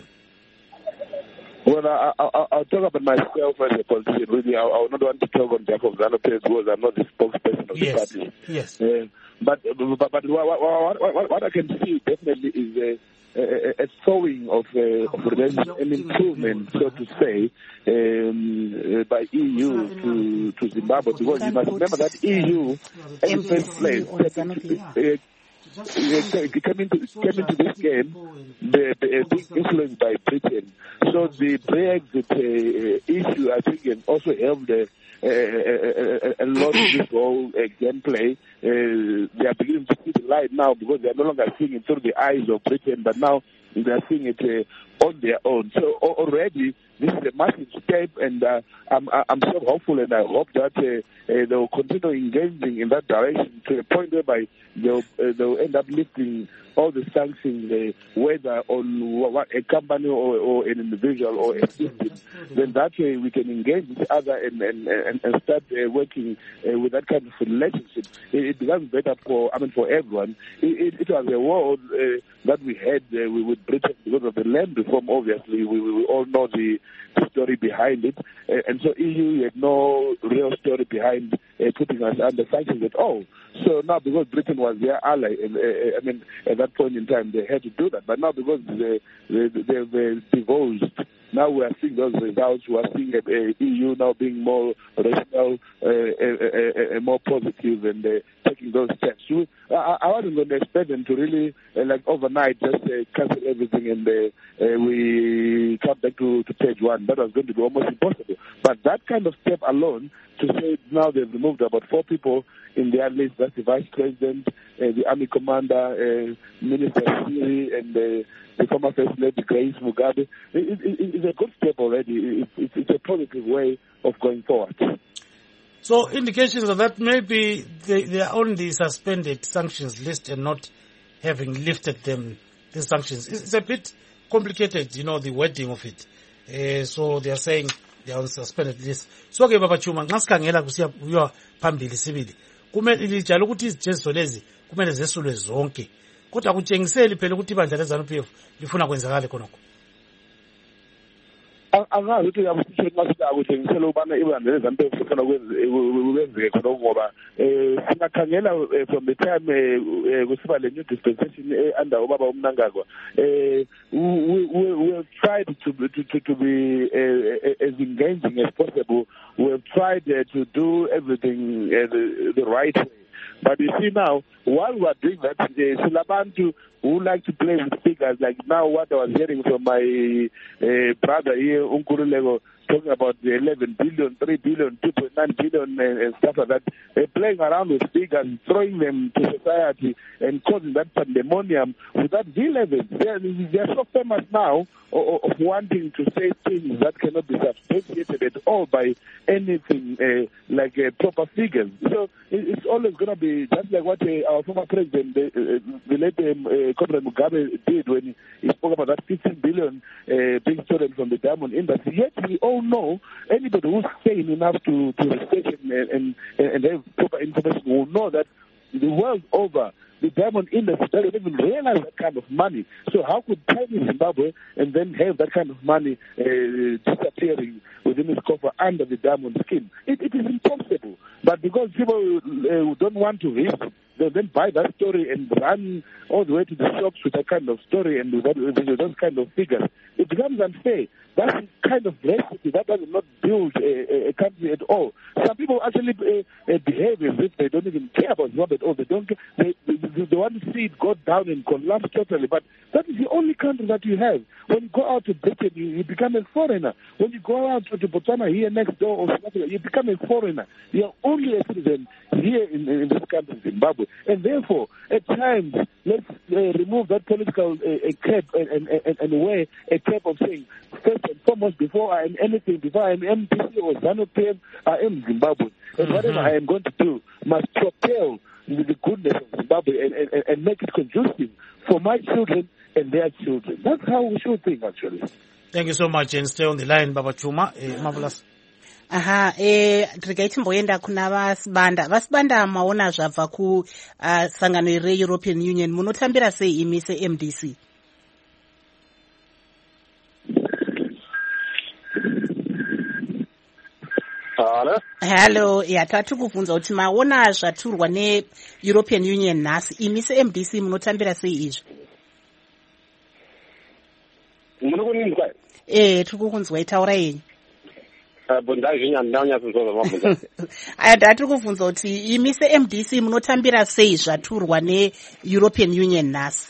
[SPEAKER 12] Well, I, I, I'll talk about myself as a politician. Really, I, I would not want to talk on behalf of ZANU-P F because I'm not the spokesperson of
[SPEAKER 1] yes.
[SPEAKER 12] the party.
[SPEAKER 1] Yes.
[SPEAKER 12] Uh, but but, but what, what, what, what I can see definitely is a, a, a sowing of, uh, of an improvement, so to say, um, uh, by E U to, to Zimbabwe. Because you must remember that E U, in the first place, uh, came into, came into this game the, the, being influenced by Britain. So the Brexit uh, issue, I think, has also helped uh, a, a, a lot of this whole uh, gameplay. Uh, they are beginning to see the light now because they are no longer seeing it through the eyes of Britain, but now they are seeing it uh, on their own. So already this is a massive step, and uh, I'm, I'm so hopeful, and I hope that uh, uh, they will continue engaging in that direction to a point whereby they'll, uh, they'll end up lifting all the sanctions, uh, whether on what, a company or, or an individual or a system. Then that way we can engage each other and, and, and, and start uh, working uh, with that kind of relationship. It, it becomes better for, I mean, for everyone. It, it, it was a war uh, that we had uh, with Britain because of the land reform, obviously. We, we all know the story behind it. Uh, and so E U had no real story behind uh, putting us under sanctions at all. So now because Britain was their ally, and, uh, I mean, at that point in time they had to do that. But now because they, they, they, they divulged, now we are seeing those results. We are seeing uh, E U now being more rational, uh, uh, uh, uh, more positive, and uh, taking those steps. We, I, I wasn't going to expect them to really, uh, like overnight, just uh, cancel everything and uh, uh, we come back to, to page one. That was going to be almost impossible. But that kind of step alone, to say now they've removed about four people in their list, that's the Vice President, uh, the Army Commander, uh, Minister Siri, and uh, the former First Lady Grace Mugabe. It, it, it, it's a good step already. It, it, it's a positive way of going forward.
[SPEAKER 1] So indications of that maybe they, they are on the suspended sanctions list and not having lifted them, the sanctions. It's, it's a bit complicated, you know, the wording of it. Uh, so they are saying they are on suspended list. So ke Baba Chuma, nxa sikhangela kusiya kuyiwa phambili sibili. Kumele lijalo ukuthi izijeziso lezi kumele zesulwe zonke. Kodwa kutshengiseli phela ukuthi ibandla leZANU-P F lifuna kwenzakale khonokho.
[SPEAKER 12] Angazi ukuthi abusishoni masida kutshengisela ubana ibandla leZANU-P F lifuna kwenzeke khonokho ngoba singakhangela from the time kusiba le new dispensation under ubaba uMnangagwa, we we have tried to to to be as engaging as possible. We have tried to do everything the, the right way. But you see now, while we are doing that, uh, Silabantu who like to play with figures, like now what I was hearing from my uh, brother here, Unkurulego, talking about the eleven billion, three billion, two point nine billion and, and stuff like that. They're playing around with figures, throwing them to society and causing that pandemonium with that V-level. They're, they're so famous now of, of wanting to say things that cannot be substantiated at all by anything uh, like uh, proper figures. So it, it's always going to be just like what uh, our former president, the, uh, the late um, uh, Comrade Mugabe did when he, he spoke about that fifteen billion uh, being stolen from the diamond industry. Yet he always all know, anybody who's sane enough to, to research and, and, and have proper information will know that the world over, the diamond industry doesn't even realize that kind of money. So how could tiny Zimbabwe and then have that kind of money uh, disappearing within its coffer under the diamond scheme? It, it is impossible. But because people uh, don't want to risk, they then buy that story and run all the way to the shops with that kind of story and with, that, with those kind of figures. It becomes unfair. That's the kind of recipe that does not build a, a country at all. Some people actually uh, uh, behave as if they don't even care about Zimbabwe at all. They don't. They, they, they want to see it go down and collapse totally. But that is the only country that you have. When you go out to Britain, you, you become a foreigner. When you go out to Botswana here next door or South Africa, you become a foreigner. You are only a citizen here in, in this country, Zimbabwe. And therefore, at times, let's uh, remove that political uh, cap and, and, and, and wear a cap of saying, first and foremost, before I am anything, before I am M P C or ZANU-P F, I am Zimbabwe. And mm-hmm. whatever I am going to do must propel the goodness of Zimbabwe and, and, and make it conducive for my children and their children. That's how we should think, actually.
[SPEAKER 1] Thank you so much, and stay on the line, Baba Chuma. Eh, marvelous.
[SPEAKER 2] Aha, eh, tirigaiti mboenda kuna vasibanda. Vasibanda maona zvabva ku uh, sangano re-European Union. Munotambira sei imi se-M D C?
[SPEAKER 11] Hello?
[SPEAKER 2] Hello, yeah, tatu kubvunza kuti maona zvaturwa ne-European Union nhasi. Imi se-M D C munotambira sei izvi?
[SPEAKER 11] Muri kuninzwa?
[SPEAKER 2] Eh, tiri kukunzwa, taura yenyu.
[SPEAKER 11] Aya
[SPEAKER 2] ndatiri kubvunza kuti imi se-M D C munotambira sei zvaturwa ne-European Union nhasi?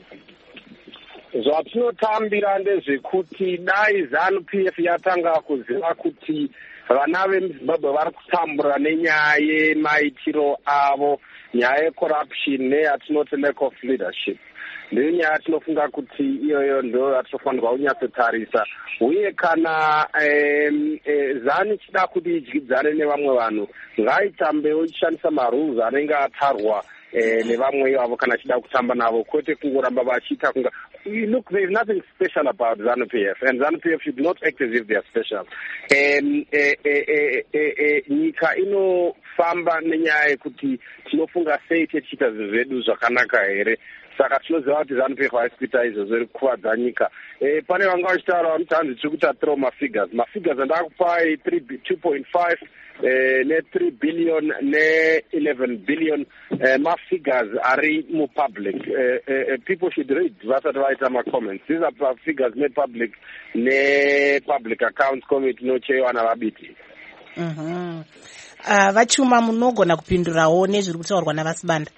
[SPEAKER 11] Zvatinotambira ndezvekuti dai ZANU-P F yatanga kuziva kuti vana vemuZimbabwe vari kutambura nenyaya yemaitiro avo, nyaya yecorruption neyatinoti lack of leadership. Ndiyo nyaya tinofunga kuti iyoyo ndo yatinofanirwa kunyatsotarisa, uye kana ZANU ichida kuti idyidzane nevamwe vanhu ngaitambewo ichishandisa marules anenge atarwa nevamwe ivavo kana achida kutamba navo, kwete kungoramba vachiita kunga. Look, there is nothing special about ZANU-P F, and ZANU-P F should not act as if they are special. Um, e, e, e, e, e, nyika inofamba nenyaya yekuti tinofunga sei tichiita zvinhu zvedu zvakanaka here. Saka tinoziva kuti ZANU-P F haisi kuita izvozvo iri kukuvadza nyika. E, pane vanga vachitaura kuti hanzi tiri kutatirawo mafigures. Mafigures andakupai two point five Uh, ne three billion ne eleven billion uh, ma figures are mu public. Uh, uh, people should read vasati vaita ma comments. These are figures made public ne public accounts committee nochaiwa navabiti.
[SPEAKER 2] Mhm. Uh, vachuma munogona kupindurawo nezviri kutaurwa navasibanda.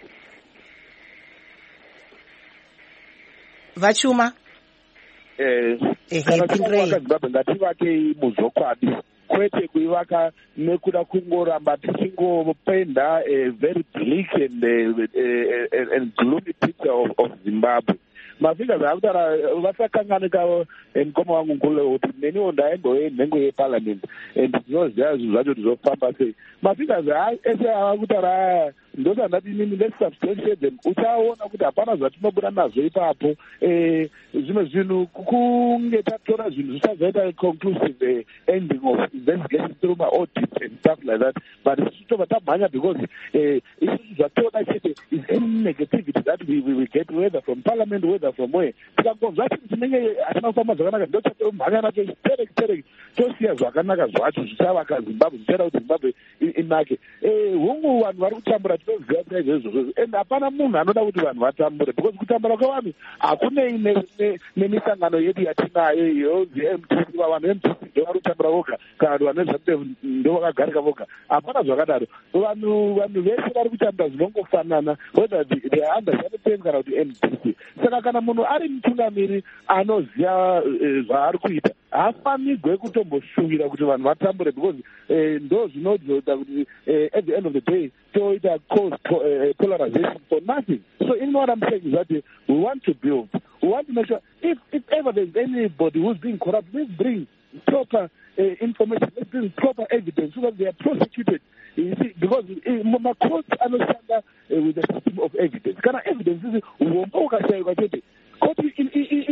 [SPEAKER 2] Vachuma?
[SPEAKER 12] Eh, kana tinovaka ngativake muzokwadi. Kwete kuivaka nekuda kungoramba tichingopenda a very bleak and, uh, uh, and gloomy picture of, of Zimbabwe. Mafigures akutara vasakanganika mukoma wangu nkulu kuti neniwo ndaendoe nhengo yeparliament and ndinoziva zvinhu zvacho zvizofamba sei. Mafigures ese avakutara ndosandati inini let's substantiate them. Uchaona kuti hapana zvatinobuda nazvo ipapo. Zvimwe zvinhu kunge tatora zvinhu zvichazoita conclusive ending of investigation through my audits and stuff like that. But tobva tamhanya because isusu zvatoda chete is any negativity that we, we, we get whether from parliament whether from where. Tikangobva chinhu chinenge hatina kufamba zvakanaka ndochatomhanya nacho tereki tereki tosiya zvakanaka zvacho zvichavaka Zimbabwe zvichaita kuti Zimbabwe inake. Hungu vanhu vari kutambura tinoziva kuda izvozvo and hapana munhu anoda kuti vanhu vatambure because kutambura kwevanhu hakunei nemisangano yedu yatinayo yonzi M T C. Vanhu M T C ndovari kutambura voga kana kuti vanhu vezvamudevu ndo vakagarika voga. Hapana zvakadaro. Vanhu vanhu vese vari kutambura zvinongofanana whether they are under ZANU-P F kana kuti M T C. Saka kana munhu ari mutungamiri anoziva zvaari kuita haafanirwe kutomboshuvira kuti vanhu vatambure because ndo zvinozoita kuti at the end of the day toita cause polarization for nothing. So in what I'm saying is that we want to build, we want to make sure if, if ever there's anybody who's being corrupt, let's bring proper uh, information, let's bring proper evidence so that they are prosecuted. You see, because my courts understand with the system of evidence. Can evidence is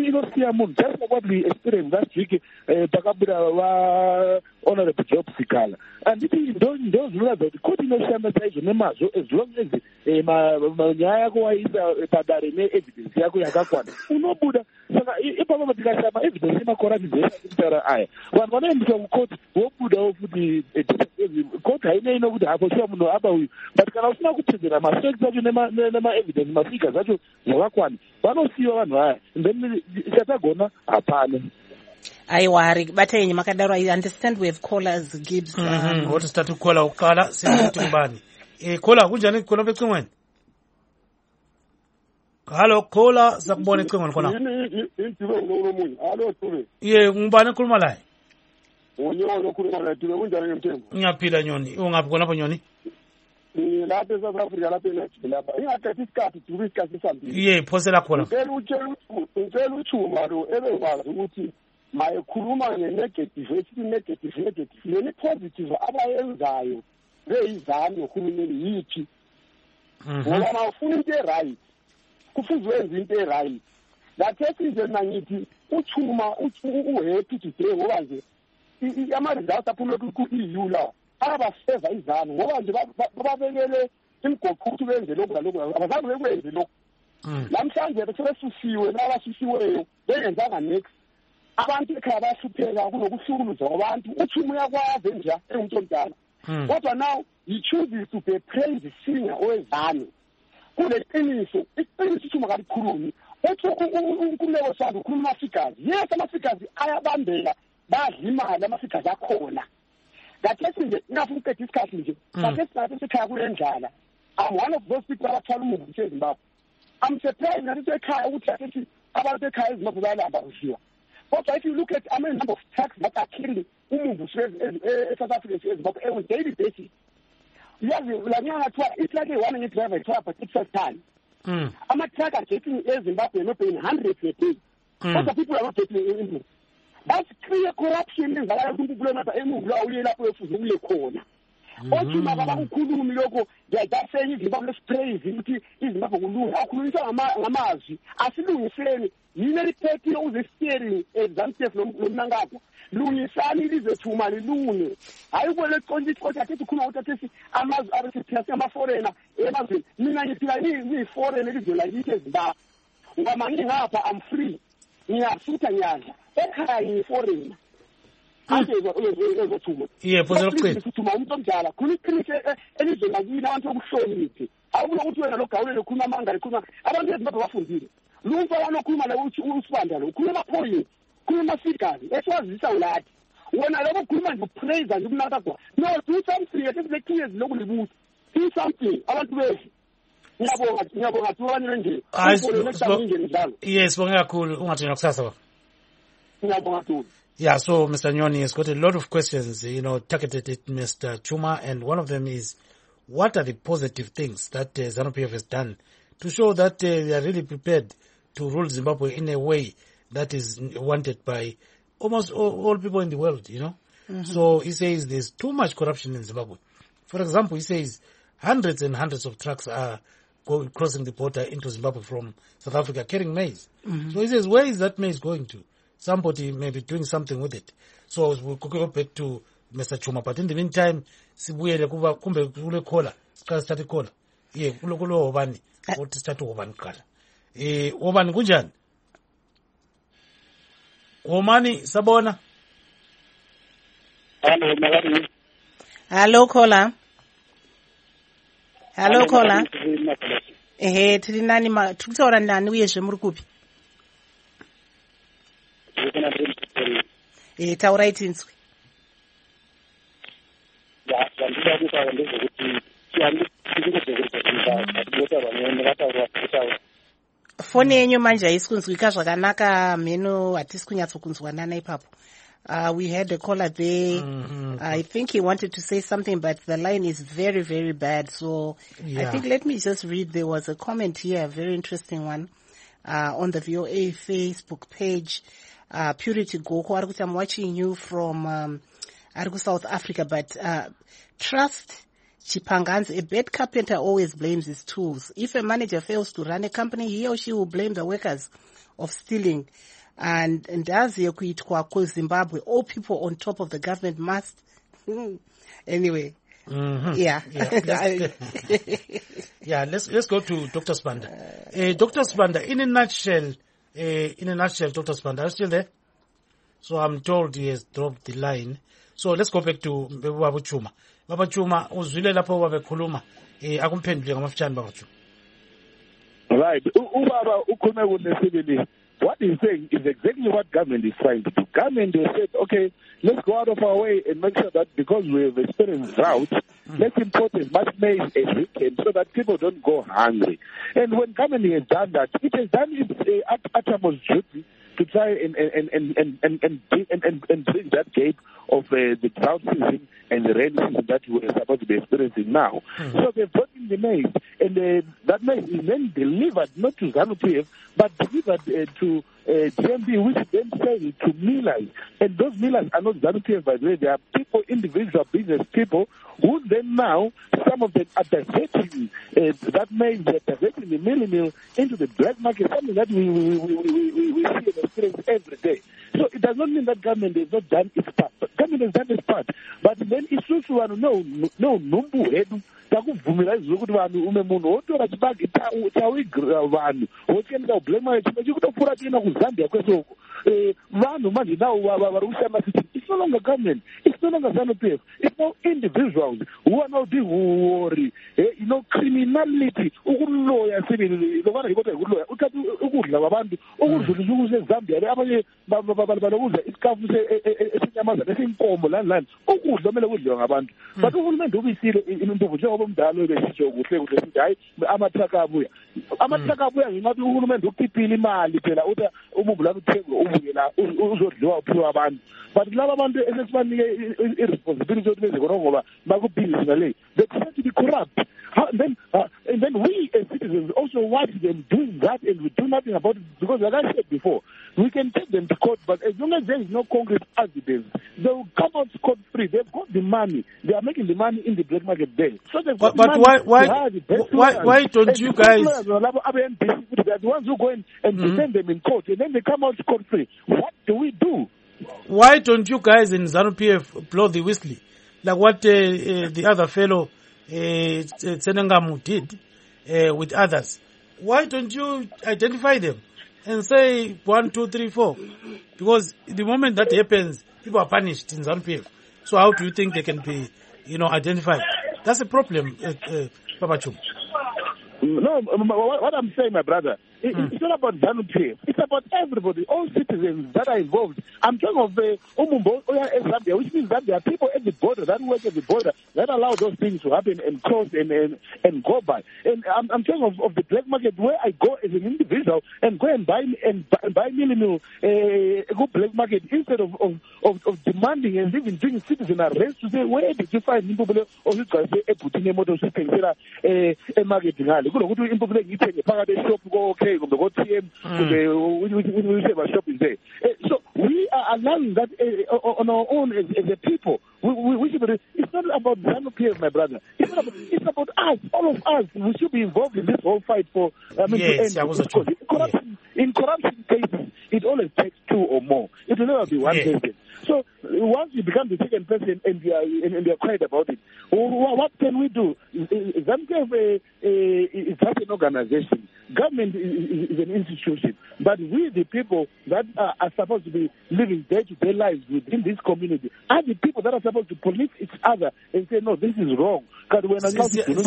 [SPEAKER 12] inosiya munhu just like what we experienced last week pakabuda vahonorable Job Sikala. Handiti ndo zvinoratidza kuti koti inoshanda chaizvo nemazvo as long as nyaya yako waisa padare neevidence yako yakakwana unobuda. Saka ipapo tikashama evidence yemacorruption kutaura aya vanhu vanoendeswa kukoti vobudawo futi koti hainei nokuti hapo shuwa munhu aba uyu but kana usina kutedzera mafacts acho nemaevidence mafigures acho zvakakwana vanosiyiwa vanhu aya then chatagona hapana.
[SPEAKER 2] Aiwa Hari batenyi makadaro. I understand we have callers Gibbs.
[SPEAKER 1] Mhm um, what start to call ukala sikuthi ngubani. Eh caller kunjani khona becingweni? Hello caller sakubona ecingweni khona.
[SPEAKER 13] Yini intiwe ngomunye. Hello Tube.
[SPEAKER 1] Ye ngubani ekhuluma la?
[SPEAKER 13] Unyoni okhuluma la Tube kunjani ngemthembu?
[SPEAKER 1] Ngiyaphila Nyoni. Ungaphi khona lapho Nyoni?
[SPEAKER 13] Ni lapha eSouth Africa lapha eNext lapha. Ingathathi isikhathi Tube isikhathi sambili.
[SPEAKER 1] Ye phosela khona.
[SPEAKER 13] Ngicela utshela ngicela uthuma lo ebekwazi ukuthi mayekhuluma nge-negative ethi negative negative leni positive abayenzayo beyizami uhulumeni yithi ngoba mawufuna into e-right kufuze wenze into e-right ngathethi nje nangithi uthuma uhappy today ngoba nje ama-results aphuma ku-E U lawo abafeza izami ngoba nje bababekele imigoqo ukuthi benze lokhu nalokhu abazange bekwenze lokhu namhlanje besebesusiwe nabasusiweyo bengenzanga next abantu ekhaya bayahlupheka kunokuhlukuluza kwabantu uthuma uyakwazi nje engumuntu omdala kodwa now he chooses to be praised singer owezane kule qiniso iqiniso uthuma kalikhulumi uthi uNkululeko Sandile ukhuluma amafigures yes amafigures ayabambela badla imali amafigures akhona ngathi nje ngafuna ukuqeda isikhathi nje ngathi isikhathi sekhaya kulendlala I'm one of those people abathwala umuzi eZimbabwe. I'm surprised ngathi ekhaya ukuthi athi abantu ekhaya eZimbabwe bayalamba kushiwa. But if you look at I mean number of trucks that are killing umumbu South Africa eZimbabwe on a daily basis, yazi la nyanga thwa it's like one minute driver truck but it's first time. Mm. Ama truck are getting eZimbabwe no paying hundreds a day. But the people are not getting in. That's clear corruption in ngala kumpula mata emuvu la uye lapho efuze uye khona. Othi mababa ukukhuluma lokho ngiyadasenya iZimbabwe sprays ukuthi iZimbabwe kulunga akhulunyiswa ngamazwi asilungiseni yini liphethe uze steering example lomnangapho lungisani lizethuma lilunge hayi kwele konje kodwa athi khona ukuthi amazwi abesiphila ama foreigner emazweni mina ngiphila ni foreigner elizwe yithi eZimbabwe ngama ngingapha I'm free ngiyasutha nyanja ekhaya ngi foreigner anje ezothuma
[SPEAKER 1] yeah phose lokucela
[SPEAKER 13] ukuthuma umuntu omdala khona iqiniso elizwe lakini abantu okuhloniphi awubulo ukuthi wena lo gawulele khuluma amanga likhuluma abantu eZimbabwe bafundile lumfa wanokhuluma la uthi usibanda lo ukhuluma point khuluma figures esiwazisa ulathi wena lokho ukhuluma nje praise nje kunaka kwa no do something at the clears lokulibuza do something abantu bethu ngiyabonga ngiyabonga tuwani nje
[SPEAKER 1] yes bonga kakhulu ungathina kusasa baba
[SPEAKER 13] ngiyabonga tu.
[SPEAKER 1] Yeah, so Mister Nyoni has got a lot of questions, you know, targeted at Mister Chuma, and one of them is, what are the positive things that uh, ZANU-P F has done to show that uh, they are really prepared to rule Zimbabwe in a way that is wanted by almost all, all people in the world, you know? Mm-hmm. So he says there's too much corruption in Zimbabwe. For example, he says hundreds and hundreds of trucks are going, crossing the border into Zimbabwe from South Africa carrying maize. Mm-hmm. So he says, where is that maize going to? Somebody may be doing something with it. So we'll go back to Mister Chuma. But in the meantime, sibuyele kuba kumbe kule caller. Sikhala start caller. Yeah, kulo kulo obani. What start obani kala. Eh, obani kunjani? Omani sabona.
[SPEAKER 10] Hello, Magadi.
[SPEAKER 2] Hello caller. Hello caller. Eh, tiri nani ma tukutaura nani uyezve muri kupi? Eh, taurai tinzwi.
[SPEAKER 10] Ya, ndikuda kutaura ndezvekuti
[SPEAKER 2] foni yenyu manje haisi kunzwika zvakanaka mheno hatisi kunyatsokunzwanana ipapo. Uh, we had a caller there. Mm-hmm. I think he wanted to say something, but the line is very, very bad. So yeah. I think let me just read. There was a comment here, a very interesting one, uh, on the V O A Facebook page. Uh, Purity Goko, I'm watching you from um, South Africa, but uh, trust Chipanganzi, a bad carpenter always blames his tools. If a manager fails to run a company, he or she will blame the workers of stealing. and ndaziyo kuitwa ku Zimbabwe, all people on top of the government must anyway.
[SPEAKER 1] Mm-hmm.
[SPEAKER 2] Yeah.
[SPEAKER 1] Yeah, yeah, let's let's go to Doctor Sibanda. Uh, Doctor Sibanda, in a nutshell, uh, in a nutshell, Doctor Sibanda, are you still there? So I'm told he has dropped the line. So let's go back to Baba Chuma. Baba Chuma, uzwile lapho wabekhuluma, eh akumphendule ngamafutshane Baba Chuma.
[SPEAKER 12] Right. Ubaba ukhulume kunesibili. What he's saying is exactly what government is trying to do. Government has said, okay, let's go out of our way and make sure that because we have experienced drought, mm. let's import as much maize as we can so that people don't go hungry. And when government has done that, it has done its uh, utmost duty to try and and and and and and, and, and, and bridge that gap of uh, the drought season and the rain season that we are supposed to be experiencing now. Mm-hmm. So they've brought in the maize, and uh, that maize is then delivered not to ZANU-P F, but delivered uh, to uh, G M B, which then sell to millers. And those millers are not ZANU-P F, by the way. They are people, individual business people, who then now, some of them are diverting uh, that maize, they're diverting the milling mill into the black market, something that we, we, we, we, we, we see and experience every day. So it does not mean that government has not done its part. But government has done its part. But then it's also one no no numbu hedu takuvumira izvokuti vanhu ume munhu wotora chibagi tawigira vanhu wochienda kublema chimwe chikutopfuura tienda kuZambia kwese uko vanhu manje nawo vari kushanda system. It's no longer government. It's no longer ZANU-P F. It's now individuals who are now the worry, you know, criminality. Ukuloya sibili lokwana ngikho ukuloya uthatha ukudla kwabantu ukudlulisa ukuse Zambia abanye balokudla isikafu esinyamaza esinkomo lani lani ukudla kumele kudliwe ngabantu. But uhulumende ubisile intombi njengoba umdalo besisho kuhle kuhle sithi hayi amathaka abuya amathaka abuya ngingathi uhulumende ukhiphile imali phela uthi umumbu la uthengwe ubuye la uzodliwa uphiwa abantu. But laba abantu esesibanike irresponsibility yokuthi benze khona ngoba bakubhizinisi ngale they tend to be corrupt. How, then, uh, and then we as citizens also watch them doing that and we do nothing about it because, like I said before, we can take them to court, but as long as there is no concrete evidence, they will come out scot-free. They've got the money. They are making the money in the black market there. So they've got
[SPEAKER 1] but
[SPEAKER 12] money
[SPEAKER 1] why why why, why don't
[SPEAKER 12] and
[SPEAKER 1] you guys?
[SPEAKER 12] They are the ones who go in and mm-hmm. defend them in court, and then they come out scot-free. What do we do?
[SPEAKER 1] Why don't you guys in ZANU-P F blow the whistle like what uh, uh, the other fellow uh, Tsenengamu did uh, with others? Why don't you identify them and say one, two, three, four? Because the moment that happens, people are punished in ZANU-P F. So how do you think they can be, you know, identified? That's a problem, uh, uh, Baba Chuma.
[SPEAKER 12] No, what I'm saying, my brother, it, mm. it's not about ZANU-P F. It's about everybody, all citizens that are involved. I'm talking of the uh, Umumbo, Zambia, which means that there are people at the border that work at the border that allow those things to happen and cross and and, and go by. And I'm, I'm talking of, of the black market where I go as an individual and go and buy and buy, buy minimal uh, go black market instead of, of, of, of demanding and even doing citizen arrest to say where did you find people or you can say a Putin motor a market kunokuthi impuphu ngiyithenge phakathi eshop ko okay kumbe ko T M kumbe whichever shop is there. So we are allowing that uh, on our own as, as a people. We, we, we should be, it's not about ZANU-P F, my brother. It's not about, it's about us, all of us. We should be involved in this whole fight for I mean,
[SPEAKER 1] yes,
[SPEAKER 12] to end
[SPEAKER 1] was
[SPEAKER 12] corruption. Corruption, in corruption cases, it always takes two or more. It will never be one
[SPEAKER 1] yeah.
[SPEAKER 12] person. So once you become the second person and you are and, and you are quiet about it, what can we do? ZANU-P F uh, is just an organization. Government is, is an institution, but we, the people that are, are supposed to be living day-to-day lives within this community, are the people that are supposed to police each other and say, no, this is wrong. Because when I know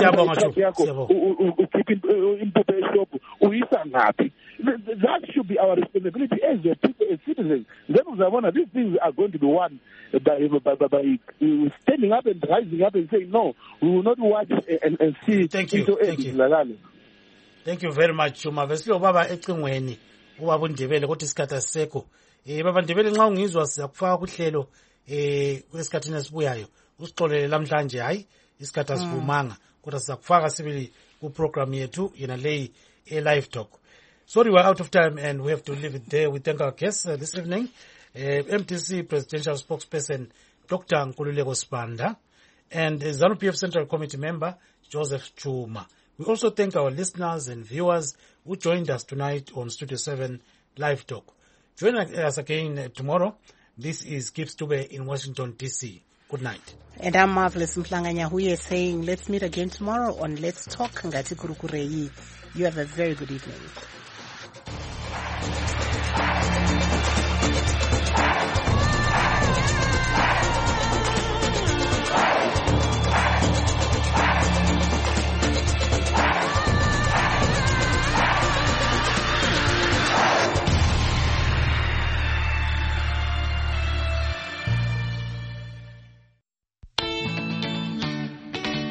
[SPEAKER 12] that should be our responsibility as a people, as citizens. Then these things are going to be won by, by, by, by standing up and rising up and saying, no, we will not watch and, and see.
[SPEAKER 1] Thank you. Thank you. Thank you very much, Chuma. Vesilo baba ecingweni ubaba uNdebele kodwa isikhathi asisekho. Eh baba Ndebele nxa ungizwa sizakufaka kuhlelo eh kwesikhathini esibuyayo. Usixolele namhlanje hayi isikhathi asivumanga kodwa sizakufaka sibili ku program yethu yena leyi e live talk. Sorry, we're out of time and we have to leave it there. We thank our guests uh, this evening. Uh, M T C Presidential Spokesperson Doctor Nkululeko Sibanda and uh, ZANU-P F Central Committee member Joseph Chuma. We also thank our listeners and viewers who joined us tonight on Studio seven Live Talk. Join us again uh, tomorrow. This is Gibbs Dube in Washington, D C. Good night.
[SPEAKER 2] And I'm Marvelous Mhlanga-Nyahuye saying let's meet again tomorrow on Let's Talk Ngati Kurukurei. You have a very good evening.